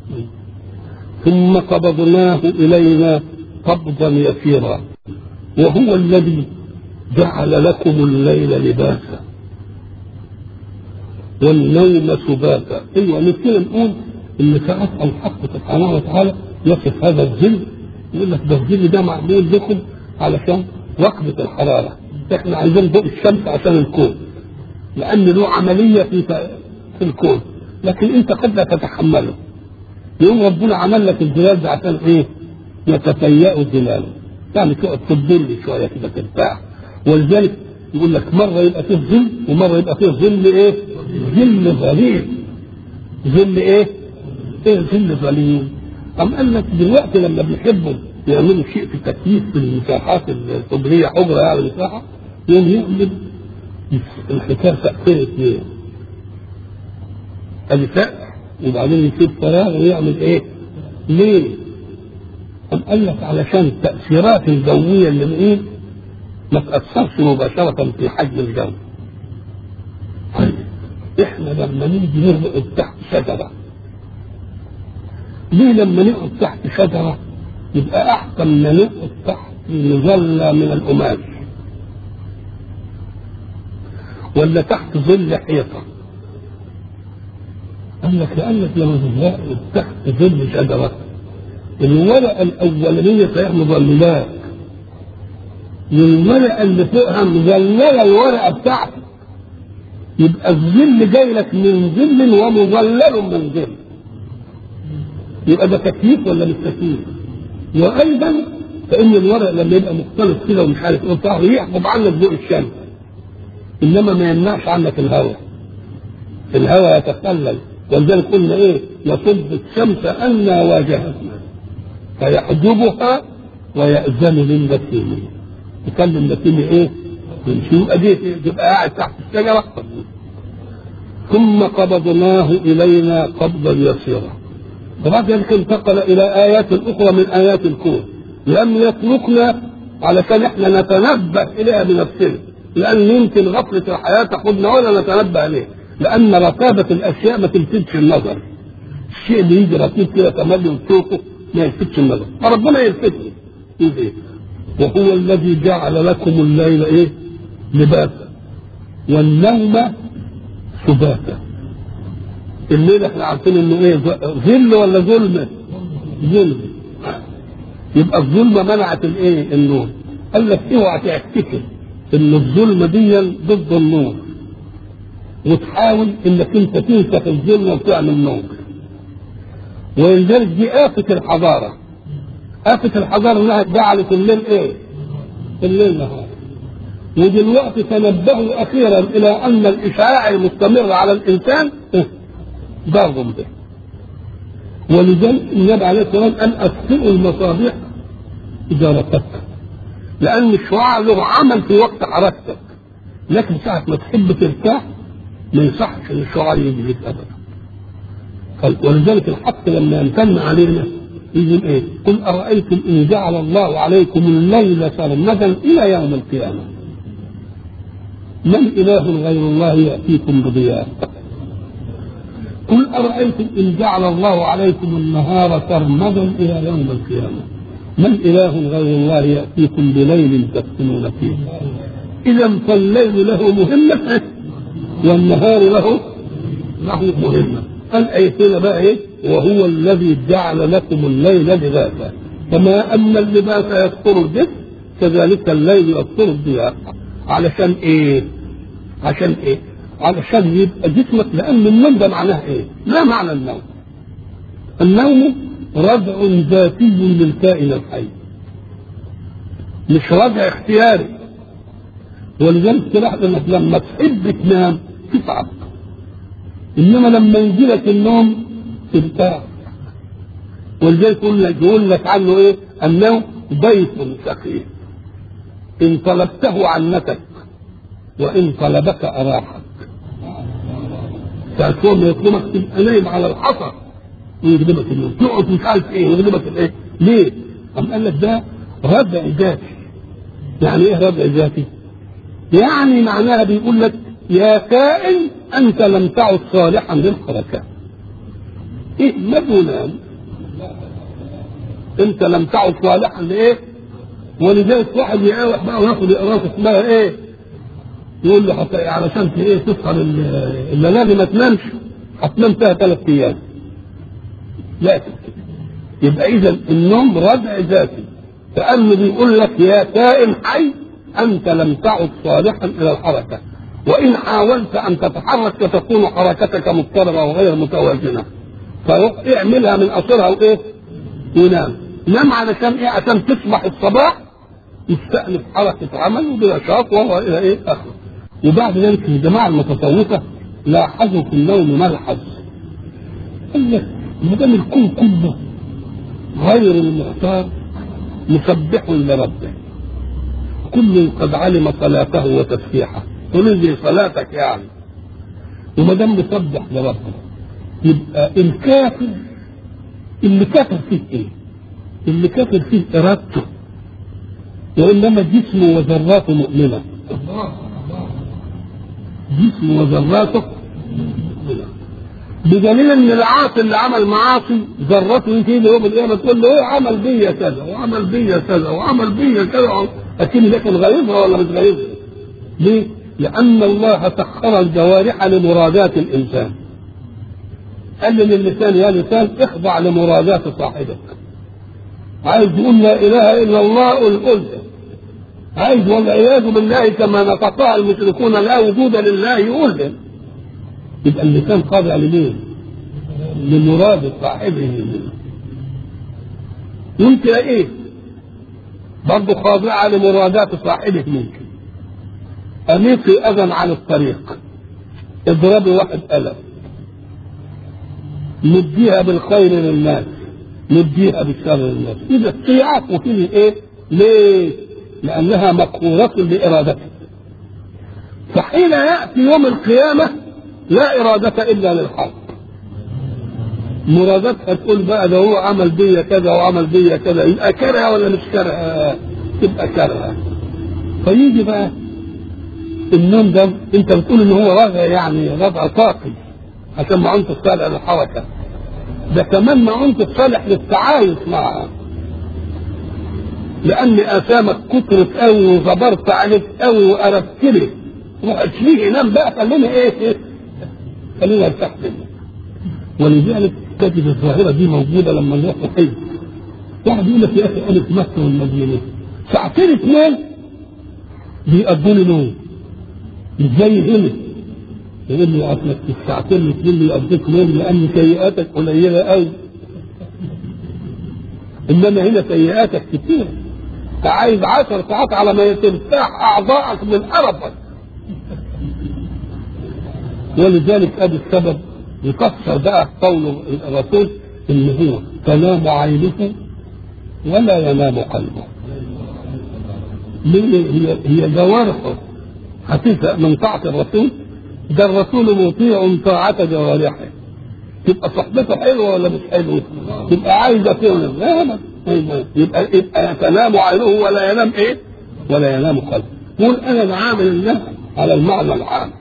ثم قبضناه الينا قبضا يسيرا وهو الذي جعل لكم الليل لباسا والنوم سباتا. ايوه نبتدي نقول ان ساعات الحق سبحانه وتعالى يصف هذا الظل يقول لك ده الظل ده معمول لكم علشان رقبه الحراره. احنا عايزين ضوء الشمس عشان الكون لان له عمليه في في الكون لكن انت قد لا تتحمله. يوم ربنا عمل لك الظلال ده عشان ايه؟ يتفيأ الظلال يعني تقعد في الظل شويه كده ترتاح. ولذلك يقول لك مره يبقى فيه ظل ومره يبقى فيه ظل ايه؟ ظل ظليل. ظل ايه؟ ايه ظل ظليل؟ أم قال لك دلوقتي لما بيحبوا يعملوا شيء في التكييف في المساحات الصدريه حجره يعني مساحه يوم يعمل الحكايه سقفين اثنين. ادي سقف وبعدين يسيب فراغ ويعمل ايه؟ ليه؟ أم قال لك علشان التأثيرات الجويه اللي من ما تأثرش مباشرة في حجم الجو. طيب احنا لما نيجي نقعد تحت شجرة ليه لما نقعد تحت شجرة يبقى أحسن ما نقعد تحت مظلة من القماش ولا تحت ظل حيطة؟ قال لك لأنك لما تحت ظل شجرة الورقة الأولانية صحيح مظللات والورقه اللي فوقها مظلله الورقه بتاعتك يبقى الظل جاي لك من ظل ومظلل من ظل. يبقى ده تكييف ولا مش تكييف؟ وايضا فان الورق لما يبقى مختلط كده ومش عارف ايه بتاعه يحجب عنك ضوء الشمس انما ما يمنعش عنك الهواء. الهواء يتخلل ولذلك قلنا ايه؟ يصب الشمس ان واجهتنا فيحجبها ويأذن للنسيم. تكلم نسيم ايه؟ شو اديت تبقى قاعد تحت الشجره. ثم قبضناه الينا قبضا يسيرا. وبعد ذلك انتقل الى ايات اخرى من ايات الكون لم يتركنا علشان احنا نتنبه اليها بنفسنا لان يمكن غفله الحياه تاخذنا ولا نتنبه اليه لان رتابه الاشياء ما تلفتش النظر. الشيء اللي يجي رتيب كده تملي وتشوفه ما يلفتش النظر فربنا يلفتني. ايه؟ وهو الذي جعل لكم الليل ايه؟ لباسا والنوم سباتا. الليل احنا عارفين انه ايه؟ ظل ولا ظلمه؟ ظلمه. يبقى الظلمه منعت الايه؟ النور. قال لك اوعى تفتكر ان الظلمه دي ضد النور وتحاول انك انت تنسخ الظلمه وتعمل نور. ولذلك دي آفة الحضارة. آفة الحضارة انها جعلت الليل ايه؟ الليل نهار. ودلوقتي تنبهوا اخيرا الى ان الاشعاع المستمر على الانسان ضار به. ولذلك النبي عليه الصلاه والسلام قال اطفئوا المصابيح اذا ركبت، لان الشعاع له عمل في وقت حركتك، لكن ساعه ما تحب ترتاح ما يصحش ان الشعاع يجي لك ابدا. ولذلك الحق لما يمتن علينا يقول ايه؟ قل ارايتم ان جعل الله عليكم الليل سرمدا الى يوم القيامه من اله غير الله ياتيكم بضياء. قل ارايتم ان جعل الله عليكم النهار سرمدا الى يوم القيامه من اله غير الله ياتيكم بليل تسكنون فيه. اذا فالليل له مهمه والنهار له له مهمه. الايتين بقى ايه؟ وهو الذي جعل لكم الليل لباسا كما ان اللباس يستر الجسم كذلك الليل يستر الضياء. علشان ايه؟ عشان ايه؟ علشان يبقى جسمك، لان النوم ده معناه ايه؟ ما معنى النوم؟ النوم ردع ذاتي للكائن الحي، مش ردع اختياري. ولذلك تلاحظ انك لما تحب تنام تتعب، انما لما يجيلك النوم ترتاح. ولذلك يقول لك يقول لك عنه ايه؟ النوم بيت ثقيل ان طلبته عنتك وان طلبك اراحك. فالكون يطلبك تبقى نايم على الحصى ويغلبك النوم، تقعد مش عارف ايه ويغلبك الايه؟ ليه؟ قام قال لك ده ردع ذاتي. يعني ايه ردع ذاتي؟ يعني معناها بيقول لك يا كائن انت لم تعد صالحا للحركه. ايه ما تنام؟ انت لم تعد صالحا لايه؟ ولذلك واحد يقاوح بقى وياخد اقراص اسمها ايه؟ يقول له حتى علشان ايه تسهر الليالي ما تنامش، هتنام فيها ثلاث ايام. لا يبقى اذا النوم ردع ذاتي، كأنه بيقول لك يا كائن حي انت لم تعد صالحا الى الحركه، وان حاولت ان تتحرك ستكون حركتك مضطربه وغير متوازنه. فروح اعملها من قصرها وايه؟ ونام. نام علشان ايه؟ عشان تصبح الصباح يستأنف حركه عمل وبنشاط وهو الى ايه؟ اخره. وبعد ذلك الجماعه المتصوفه لاحظوا في النوم ملحظ، قال لك ما دام الكون كله غير المختار مسبح لربه، كل قد علم صلاته وتسبيحه، قل لي صلاتك يعني. وما دام مسبح لربه يبقى الكافر اللي كافر فيه ايه؟ اللي كافر فيه ارادته، وانما جسمه وذراته مؤمنه. جسمه وذراته مؤمنه، بدليل ان العاصي اللي عمل معاصي ذرته يجي يوم القيامه تقول له ايه؟ عمل بيا كذا وعمل بيا كذا وعمل بيا كذا، لكن ده كان غريبها ولا مش غريبها؟ ليه؟ لان الله سخر الجوارح لمرادات الانسان. قال للسان يا لسان اخضع لمرادات صاحبك. عايز تقول لا اله الا الله قل، عايز والعياذ بالله كما نطقها المشركون لا وجود لله يقول. يبقى اللسان خاضع لمين؟ لمراد صاحبه. ممكن ايه؟ برضه خاضعه لمرادات صاحبه. ممكن اميطي اذى عن الطريق، اضربي واحد قلم، نديها بالخير للناس نديها بالشر للناس. اذا الطيعات وفيه ايه؟ ليه؟ لانها مقهورة بارادته. فحين ياتي يوم القيامه لا اراده الا للحق، مرادتها تقول بقى ده هو عمل بيا كذا وعمل بيا كذا، يبقى كره ولا مش كره؟ تبقى كره. فيجي بقى النوم ده انت بتقول ان هو رضع، يعني رضع طاقي عشان ما انت صالح للحركه، ده كمان ما انت صالح للتعايش معها، لان اثامك كترت قوي وغبرت عليك قوي وقربت لي، روح اشليه نام بقى، خلينا ايه؟ خلينا ارتاح منه. ولذلك تجد الظاهره دي موجوده لما نروح نحج. واحد يقول لك يا اخي انا في مكه والمدينه ساعتين اثنين بيقضوني نوم، مش زي هنا يقول لي اصلك الساعتين الاثنين بيقضيك نوم لان سيئاتك قليله قوي، انما هنا سيئاتك كتير، عايز عشر ساعات على ما ترتاح اعضائك من قرفك. ولذلك ادي السبب يفسر بقى قول الرسول ان هو تنام عينه ولا ينام قلبه. هي هي جوارحه هتزهق من طاعه الرسول؟ ده الرسول مطيع طاعه جوارحه. تبقى صحبته حلوه ولا مش حلوه؟ تبقى عايزه تنام، لا يبقى يبقى تنام عينه ولا ينام ايه؟ ولا ينام قلبه. قول انا بعامل الناس على المعنى العام.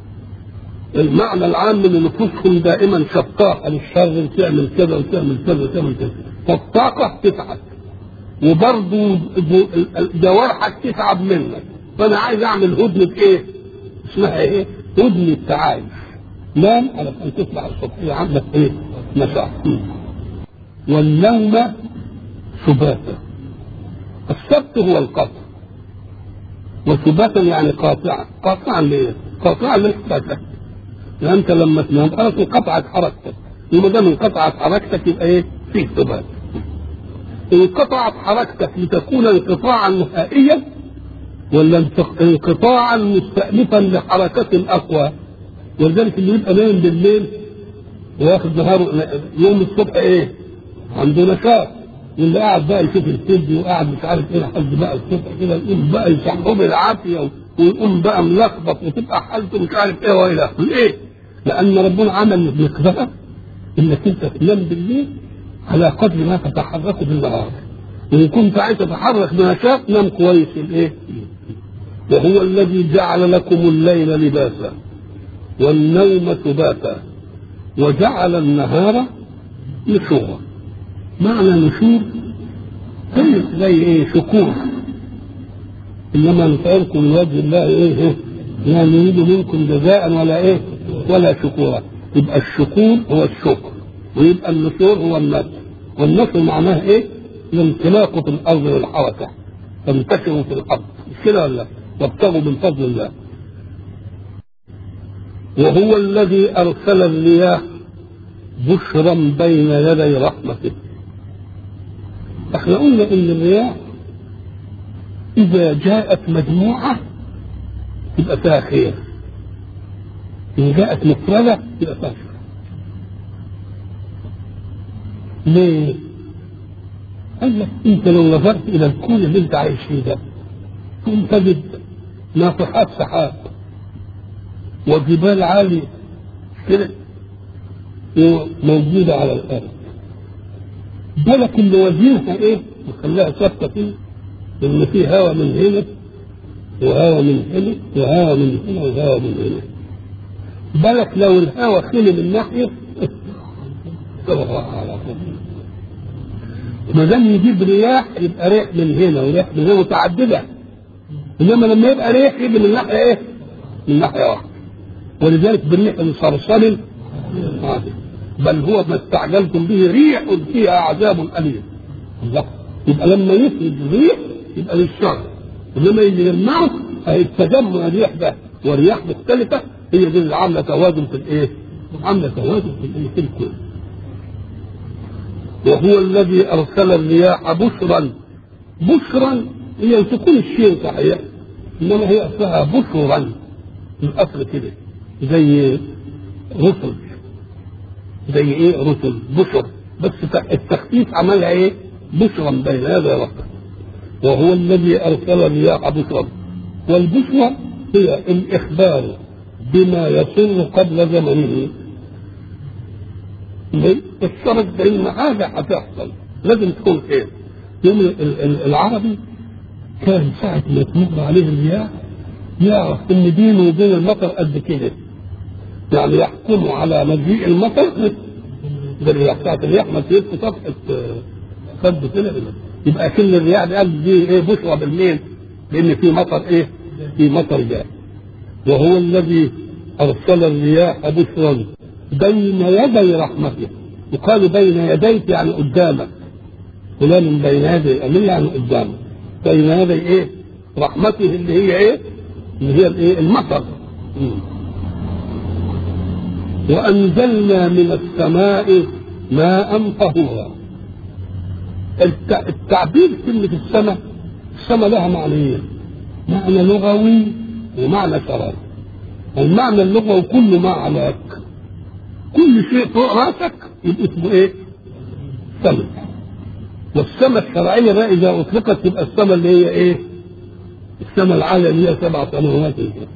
المعنى العام من نفوسهم دائما شطاقه للشر، تعمل كذا وتعمل كذا وتعمل كذا، فالطاقه تتعب وبرضه جوارحك تتعب منك. فانا عايز اعمل هدنه ايه؟ اسمها ايه؟ هدنه تعايش. نام علشان تطلع الصبحيه عندك ايه؟ نشاط. والنوم سباتا. السبت هو القطع، وسباتا يعني قاطعا. قاطعا ليه؟ قاطعا للسباتة. يعني انت لما تنام خلاص انقطعت حركتك، وما دام انقطعت حركتك يبقى ايه؟ في سبات. انقطعت حركتك لتكون انقطاعا نهائيا ولا انقطاعا مستأنفا لحركة اقوى؟ ولذلك اللي يبقى نايم بالليل وياخد نهاره يوم الصبح ايه؟ عنده نشاط. واللي قاعد بقى يشوف الفيديو وقاعد مش عارف ايه لحد بقى الصبح كده يقوم بقى يصحوه بالعافيه ويقوم بقى ملخبط وتبقى حالته مش عارف ايه والى اخره. ليه؟ لان ربنا عمل مقدار انك انت تنام بالليل على قدر ما تتحرك بالنهار. وان كنت عايز تتحرك بنشاط نام كويس الايه؟ وهو الذي جعل لكم الليل لباسا والنوم سباتا وجعل النهار نشورا. معنى نشور زي زي ايه؟ شكور. انما نسألكم من وجه الله ايه؟ لا نريد منكم جزاء ولا ايه؟ ولا شكورا. يبقى الشكور هو الشكر، ويبقى النشور هو النشر. والنشر معناه ايه؟ الانطلاق في الارض والحركه، تنتشروا في الارض، مش كده ولا؟ وابتغوا من فضل الله. وهو الذي ارسل الرياح بشرا بين يدي رحمته. احنا قلنا ان الرياح اذا جاءت مجموعه تبقى فيها خير، ان جاءت مفرده تبقى فيها شر. ليه؟ قال لك انت لو نظرت الى الكون اللي انت عايش فيه ده تقوم تجد ناطحات سحاب وجبال عاليه كده موجوده على الارض. بالك اللي وزنها ايه؟ وخلاها ثابته فيه، ان في هواء من هنا وهواء من هنا وهواء من هنا وهواء من هنا. بالك لو الهواء خلي من ناحيه ما دام يجيب رياح يبقى ريح من هنا وريح من هنا متعدده. انما لما يبقى ريح يجي من ناحيه ايه؟ من ناحيه واحده. ولذلك بالريح الصرصر بل هو ما استعجلتم به ريح فيها عذاب اليم. الله. يبقى لما يفرد الريح يبقى للشر، انما اللي يجمعه هيتجمع الريح ده ورياح مختلفه هي دي اللي عامله توازن في الايه؟ عامله توازن في الايه؟ في الكون. وهو الذي ارسل الرياح بشرا. بشرا هي تكون الشيء صحيح، انما هي اصلها بشرا الاصل كده زي رسل، زي ايه؟ رسل بشر، بس التخفيف عملها ايه؟ بشرا بين هذا وهذا. وهو الذي ارسل الرياح بشرا. والبشرى هي الاخبار بما يسر قبل زمنه. الشرط بان حاجه هتحصل لازم تكون خير. يوم العربي كان ساعه ما تمر عليه الرياح يعرف ان بينه وبين المطر قد كده، يعني يحكموا على مجيء المطر بالرياح. بتاعت الرياح ما تجيبش صفحه خد كده، يبقى كل الرياح دي قال دي ايه؟ بشرى بالليل لان في مطر ايه؟ في مطر جاء. وهو الذي ارسل الرياح بشرا بين يدي رحمته. وقال بين يديك يعني قدامك، فلان بين يدي امين يعني قدامك. بين يدي ايه؟ رحمته اللي هي ايه؟ اللي هي الايه؟ المطر. وانزلنا من السماء ماء طهورا. التعبير كلمة السماء، السماء لها معنيين، معنى لغوي ومعنى شرعي. المعنى اللغوي كل ما علاك، كل شيء فوق راسك يبقى اسمه ايه؟ سماء. والسماء الشرعية بقى إذا أطلقت تبقى السماء اللي هي ايه؟ السماء العالية اللي هي سبع سماوات.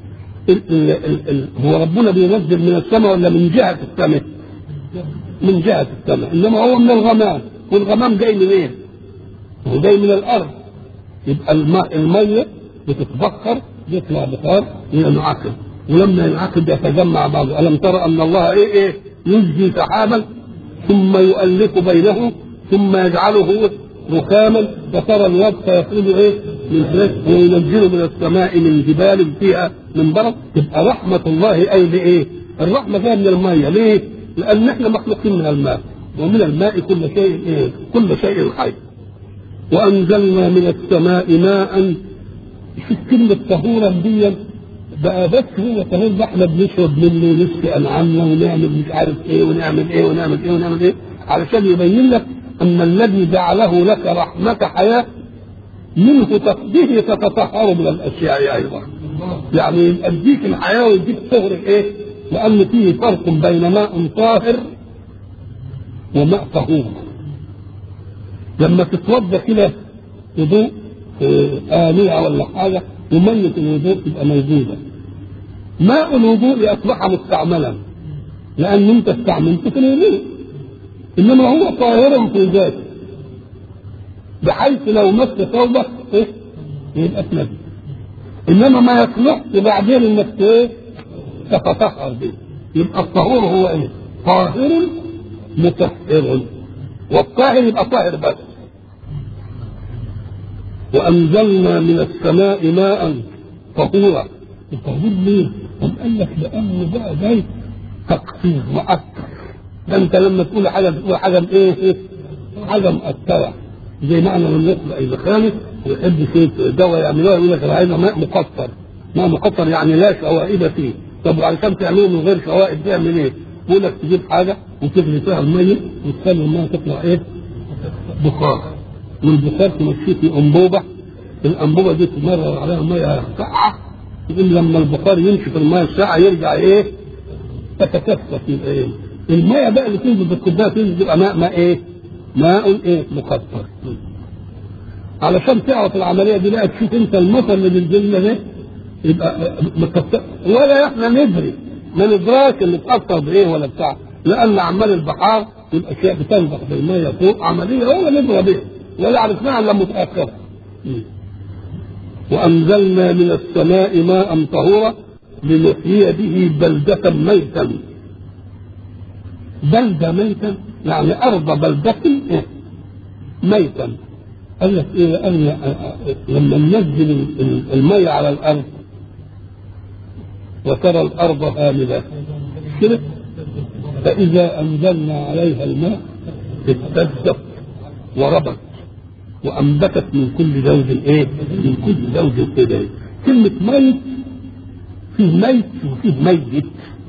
هو ربنا بينزل من السماء ولا من جهة السماء؟ من جهة السماء، إنما هو من الغمام، والغمام جاي من ايه؟ هو جاي من الأرض. يبقى الماء المية بتتبخر يطلع بخار ينعقد، ولما ينعقد يتجمع بعضه. ألم ترى أن الله إيه إيه يجزي سحابا ثم يؤلف بينه ثم يجعله ركاما فترى الودق يخرج إيه من فلك وينزل من السماء من جبال فيها من برد. تبقى رحمة الله أي لإيه؟ الرحمة جاية من المية. ليه؟ لأن إحنا مخلوقين من الماء، ومن الماء كل شيء إيه؟ كل شيء حي. وأنزلنا من السماء ماء. شوف كلمة طهورا دي بقى، بس هو طهور ده احنا بنشرب منه ونسقي أنعامنا ونعمل مش عارف ايه ونعمل ايه ونعمل ايه ونعمل ايه علشان يبين لك أن الذي جعله لك رحمة حياة منه به تتطهر من الأشياء أيضا. يعني يديك الحياة ويديك طهر ايه؟ لأن فيه فرق بين ماء طاهر وماء طهور. لما تتوضا كده وضوء آنية ولا حاجة ومية الوضوء تبقى موجودة، ماء الوضوء أصبح مستعملا لأن أنت استعملته في الوضوء، إنما هو طاهر في ذاته بحيث لو مس ثوبك إيه يبقى نجس، إنما ما يصلحش بعدين إنك إيه تتطهر به. يبقى الطهور هو إيه؟ طاهر مطهر، والطاهر يبقى طاهر بس. وأنزلنا من السماء ماء طهورا. الطهور ليه؟ قام قال لك لأنه بقى جاي تقصير مؤثر. ده أنت لما تقول حاجة تقول حاجة بإيه؟ إيه؟ حاجة مؤثرة. زي معنى من يطلع إذا خالف ويحب شيء دواء يعملوها يقول لك أنا عايز ماء مقطر. ماء مقطر يعني لا شوائب فيه. طب وعشان تعمله من غير شوائب تعمل إيه؟ يقول لك تجيب حاجة وتغلي فيها المية وتخلي الماء تطلع إيه؟ بخار. والبخار تمشيه في أنبوبة، الأنبوبة دي تمرر عليها مية ساقعة، يقول لما البخار يمشي في المية الساقعة يرجع إيه؟ تتكثف. يبقى إيه؟ المية بقى اللي تنزل بالكوباية تنزل تبقى ماء ماء إيه؟ ماء إيه؟ مقطر. علشان تعرف العملية دي بقى تشوف أنت المطر اللي بينزل لنا ده يبقى مقطر، ولا إحنا ندري ما ندراش اللي اتأثر بإيه ولا بتاع، لأن أعمال البحار يبقى شيء بتنزح بالمية فوق عملية هو ندرى بيه ولا عرفناها الا متاخرا. وانزلنا من السماء ماء طهورا لنحيي به بلدة ميتا. بلدة ميتا يعني ارض بلدة ميتا. قال لك ايه؟ قال لما ننزل المية على الارض وترى الارض هامدة كده، فاذا انزلنا عليها الماء اهتزت وربت وأنبتت من كل زوج إيه؟ من كل زوج كده. كلمة ميت فيه ميت وفيه ميت.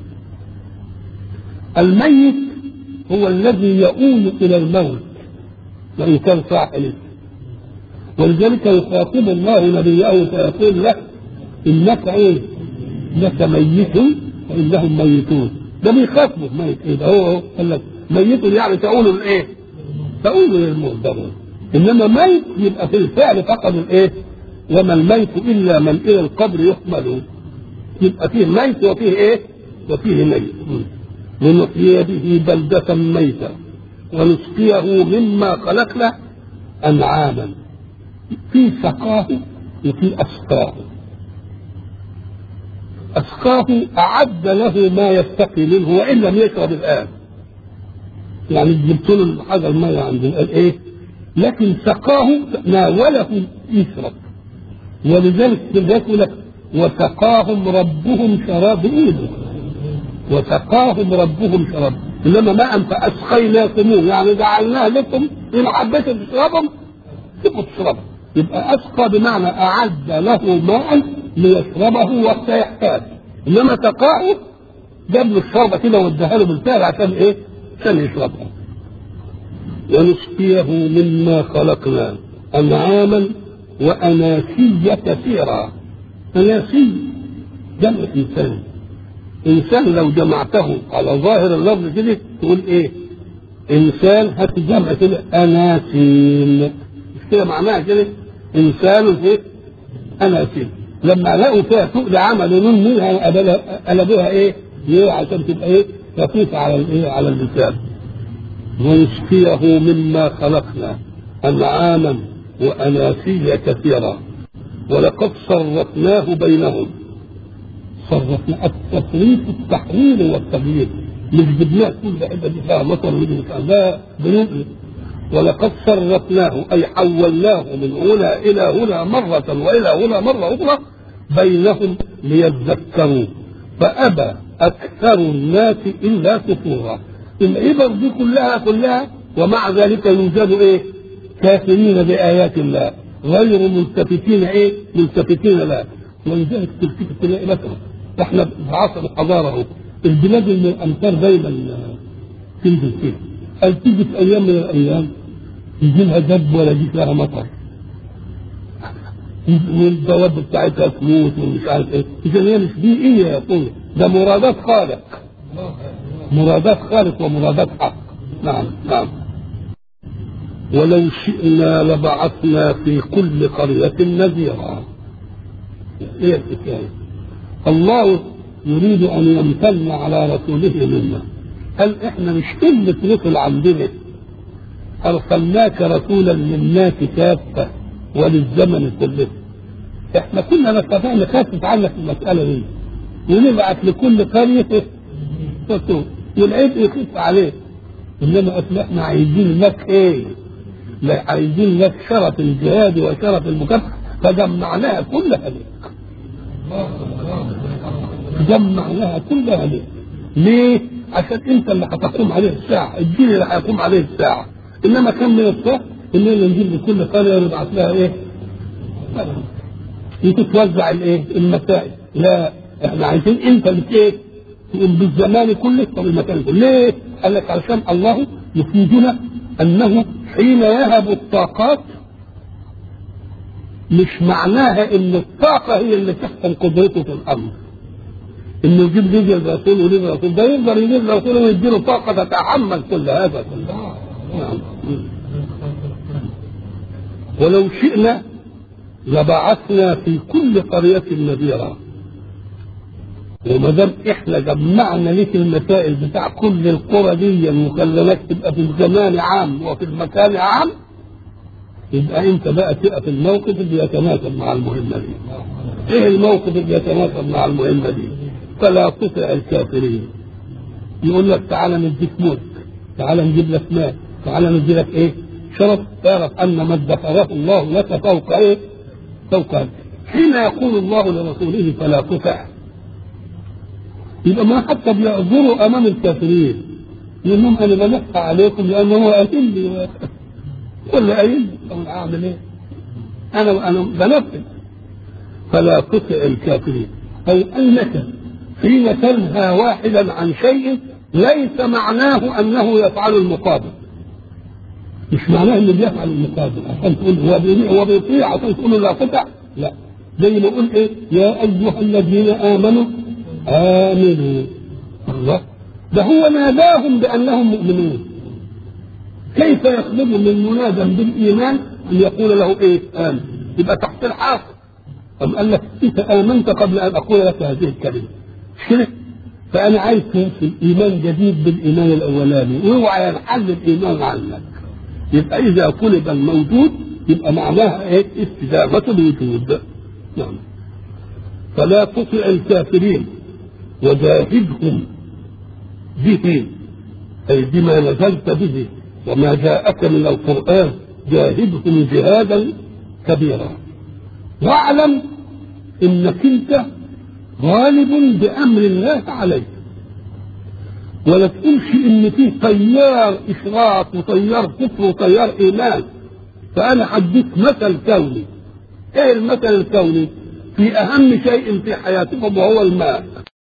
الميت هو الذي يؤول إلى الموت وإن كان صاحب، ولذلك يخاطب الله نبيه فيقول له إنك إيه؟ إنك ميت وإنهم ميتون. ده بيخاطبه ميت إيه؟ ده هو قال لك ميت يعني تؤول الإيه؟ تؤول للموت ده. إنما ميت يبقى في الفعل فقط الإيه؟ وما الميت إلا من إلى القبر يحمل. يبقى فيه ميت وفيه إيه؟ وفيه ميت. ونحيي به بلدة ميتة ونسقيه مما خلقنا أنعاما. في سقاه وفي أسقاه. أسقاه أعد له ما يستقي منه وإن لم يشرب الآن. يعني جبت له حاجة المية عنده قال إيه؟ لكن سقاه ناوله يشرب. ولذلك يقول لك وسقاهم ربهم شراب إيده. وسقاهم ربهم شراب، إنما ماء فأسقيناكموه يعني جعلناه لكم إن حبيتوا تشربهم تبقوا تشربوا. يبقى أسقى بمعنى أعد له ماء ليشربه وقت يحتاج، إنما سقاه جاب له الشربة كده واداها له بالفعل عشان إيه؟ عشان يشربها. ونسقيه مما خلقنا أنعاما وأناسيا كثيرا. أناسي جمع إنسان. إنسان لو جمعته على ظاهر اللفظ كده تقول إيه؟ إنسان هتجمع كده أناسين، مش كده معناها كده؟ إنسان إيه؟ أناسين. لما لقوا فيها تقل عملوا نون منها قلبوها إيه؟ ليه؟ عشان تبقى إيه؟ خفيفة على الإيه؟ على اللسان. ونسقيه مما خلقنا أنعاما وأناسيا كثيرا ولقد صرفناه بينهم. صرفنا التصريف التحويل والتغيير، مش جبناه كل حته دي فيها مطر ودي لا بنقل. ولقد صرفناه اي حولناه من هنا الى هنا مره والى هنا مره اخرى بينهم ليذكروا فابى اكثر الناس الا كفورا. العبر دي كلها كلها ومع ذلك يوجد ايه؟ كافرين بايات الله غير ملتفتين ايه؟ ملتفتين لا. ولذلك تلتفت تلاقي مثلا احنا في عصر الحضاره اهو البلاد اللي الامطار دايما تنزل فيها، هل تيجي في ايام من الايام يجي لها دب ولا يجي لها مطر؟ والدواب بتاعتها تموت ومش عارف ايه. اذا هي مش بيئيه يا اخويا، ده مرادات خالق، مرادات خالق ومرادات حق. نعم نعم. ولو شئنا لبعثنا في كل قريه نذيرا. ايه الحكايه؟ الله يريد ان يمتن على رسوله منا. قال احنا مش كلمه رسل عندنا، ارسلناك رسولا للناس كافه وللزمن كله. احنا كنا نستطيع نخفف عنك المساله دي ونبعث لكل قريه رسول والعبء يخف عليه. انما احنا عايزين لك ايه؟ لا عايزين لك شرف الجهاد وشرف المكافحه فجمعناها كلها لك. جمعناها كلها لك. ليه؟ عشان انت اللي هتقوم عليه الساعه، الجيل اللي هيقوم عليه الساعه. انما كان من الصح اننا نجيب لكل قريه ونبعث لها ايه؟ وتتوزع الايه؟ المسائل. لا احنا عايزين انت اللي ايه؟ تقوم بالزمان كله وبالمكان كله. ليه؟ قال لك علشان الله يفيدنا انه حين يهب الطاقات مش معناها ان الطاقه هي اللي تحكم قدرته في الامر. انه يجيب لي الرسول ولي الرسول ده يقدر يجيب الرسول ويديله طاقه تتحمل كل هذا كله. نعم. ولو شئنا لبعثنا في كل قريه نذيرا. وما دام احنا جمعنا لك المسائل بتاع كل القرى دي وخليناك تبقى في الزمان عام وفي المكان عام، يبقى انت بقى تبقى في الموقف اللي يتناسب مع المهمه دي. ايه الموقف اللي يتناسب مع المهمه دي؟ فلا تطع الكافرين. يقول لك تعالى نديك ملك، تعالى نجيب لك مال، تعالى ندي لك ايه؟ شرف. تعرف ان ما ادخره الله لك فوق ايه؟ فوق هذا. حين يقول الله لرسوله فلا تطع، يبقى ما حتى بيعذروا امام الكافرين يقول لهم انا بنفع عليكم لانه هو قاتل لي ولا قايل لي طب اعمل ايه؟ انا انا بنفذ. فلا تطع الكافرين اي انك حين تنهى واحدا عن شيء ليس معناه انه يفعل المقابل. مش معناه انه بيفعل المقابل عشان تقول هو بيطيع عشان تقول له لا تطع. لا، زي ما يقول ايه؟ يا ايها الذين امنوا آمنوا. الله ده هو ناداهم بأنهم مؤمنون. كيف يخرج من منادى بالإيمان أن يقول له إيه؟ آمن. يبقى تحت الحاصل. أم قال لك أنت آمنت قبل أن أقول لك هذه الكلمة. شرك. فأنا عايز في الإيمان جديد بالإيمان الأولاني واوعى ينحل الإيمان عنك. يبقى إذا طلب الموجود يبقى معناها إيه؟ استجابة الوجود. نعم. فلا تطع الكافرين وجاهدهم به أي بما نزلت به وما جاءك من القرآن، جاهدهم جهادا كبيرا. واعلم انك انت غالب بأمر الله عليك. ولا تقولش ان فيه تيار اشراك وتيار كفر وتيار ايمان. فانا هديك مثل كوني. ايه المثل الكوني؟ في اهم شيء في حياتكم وهو الماء.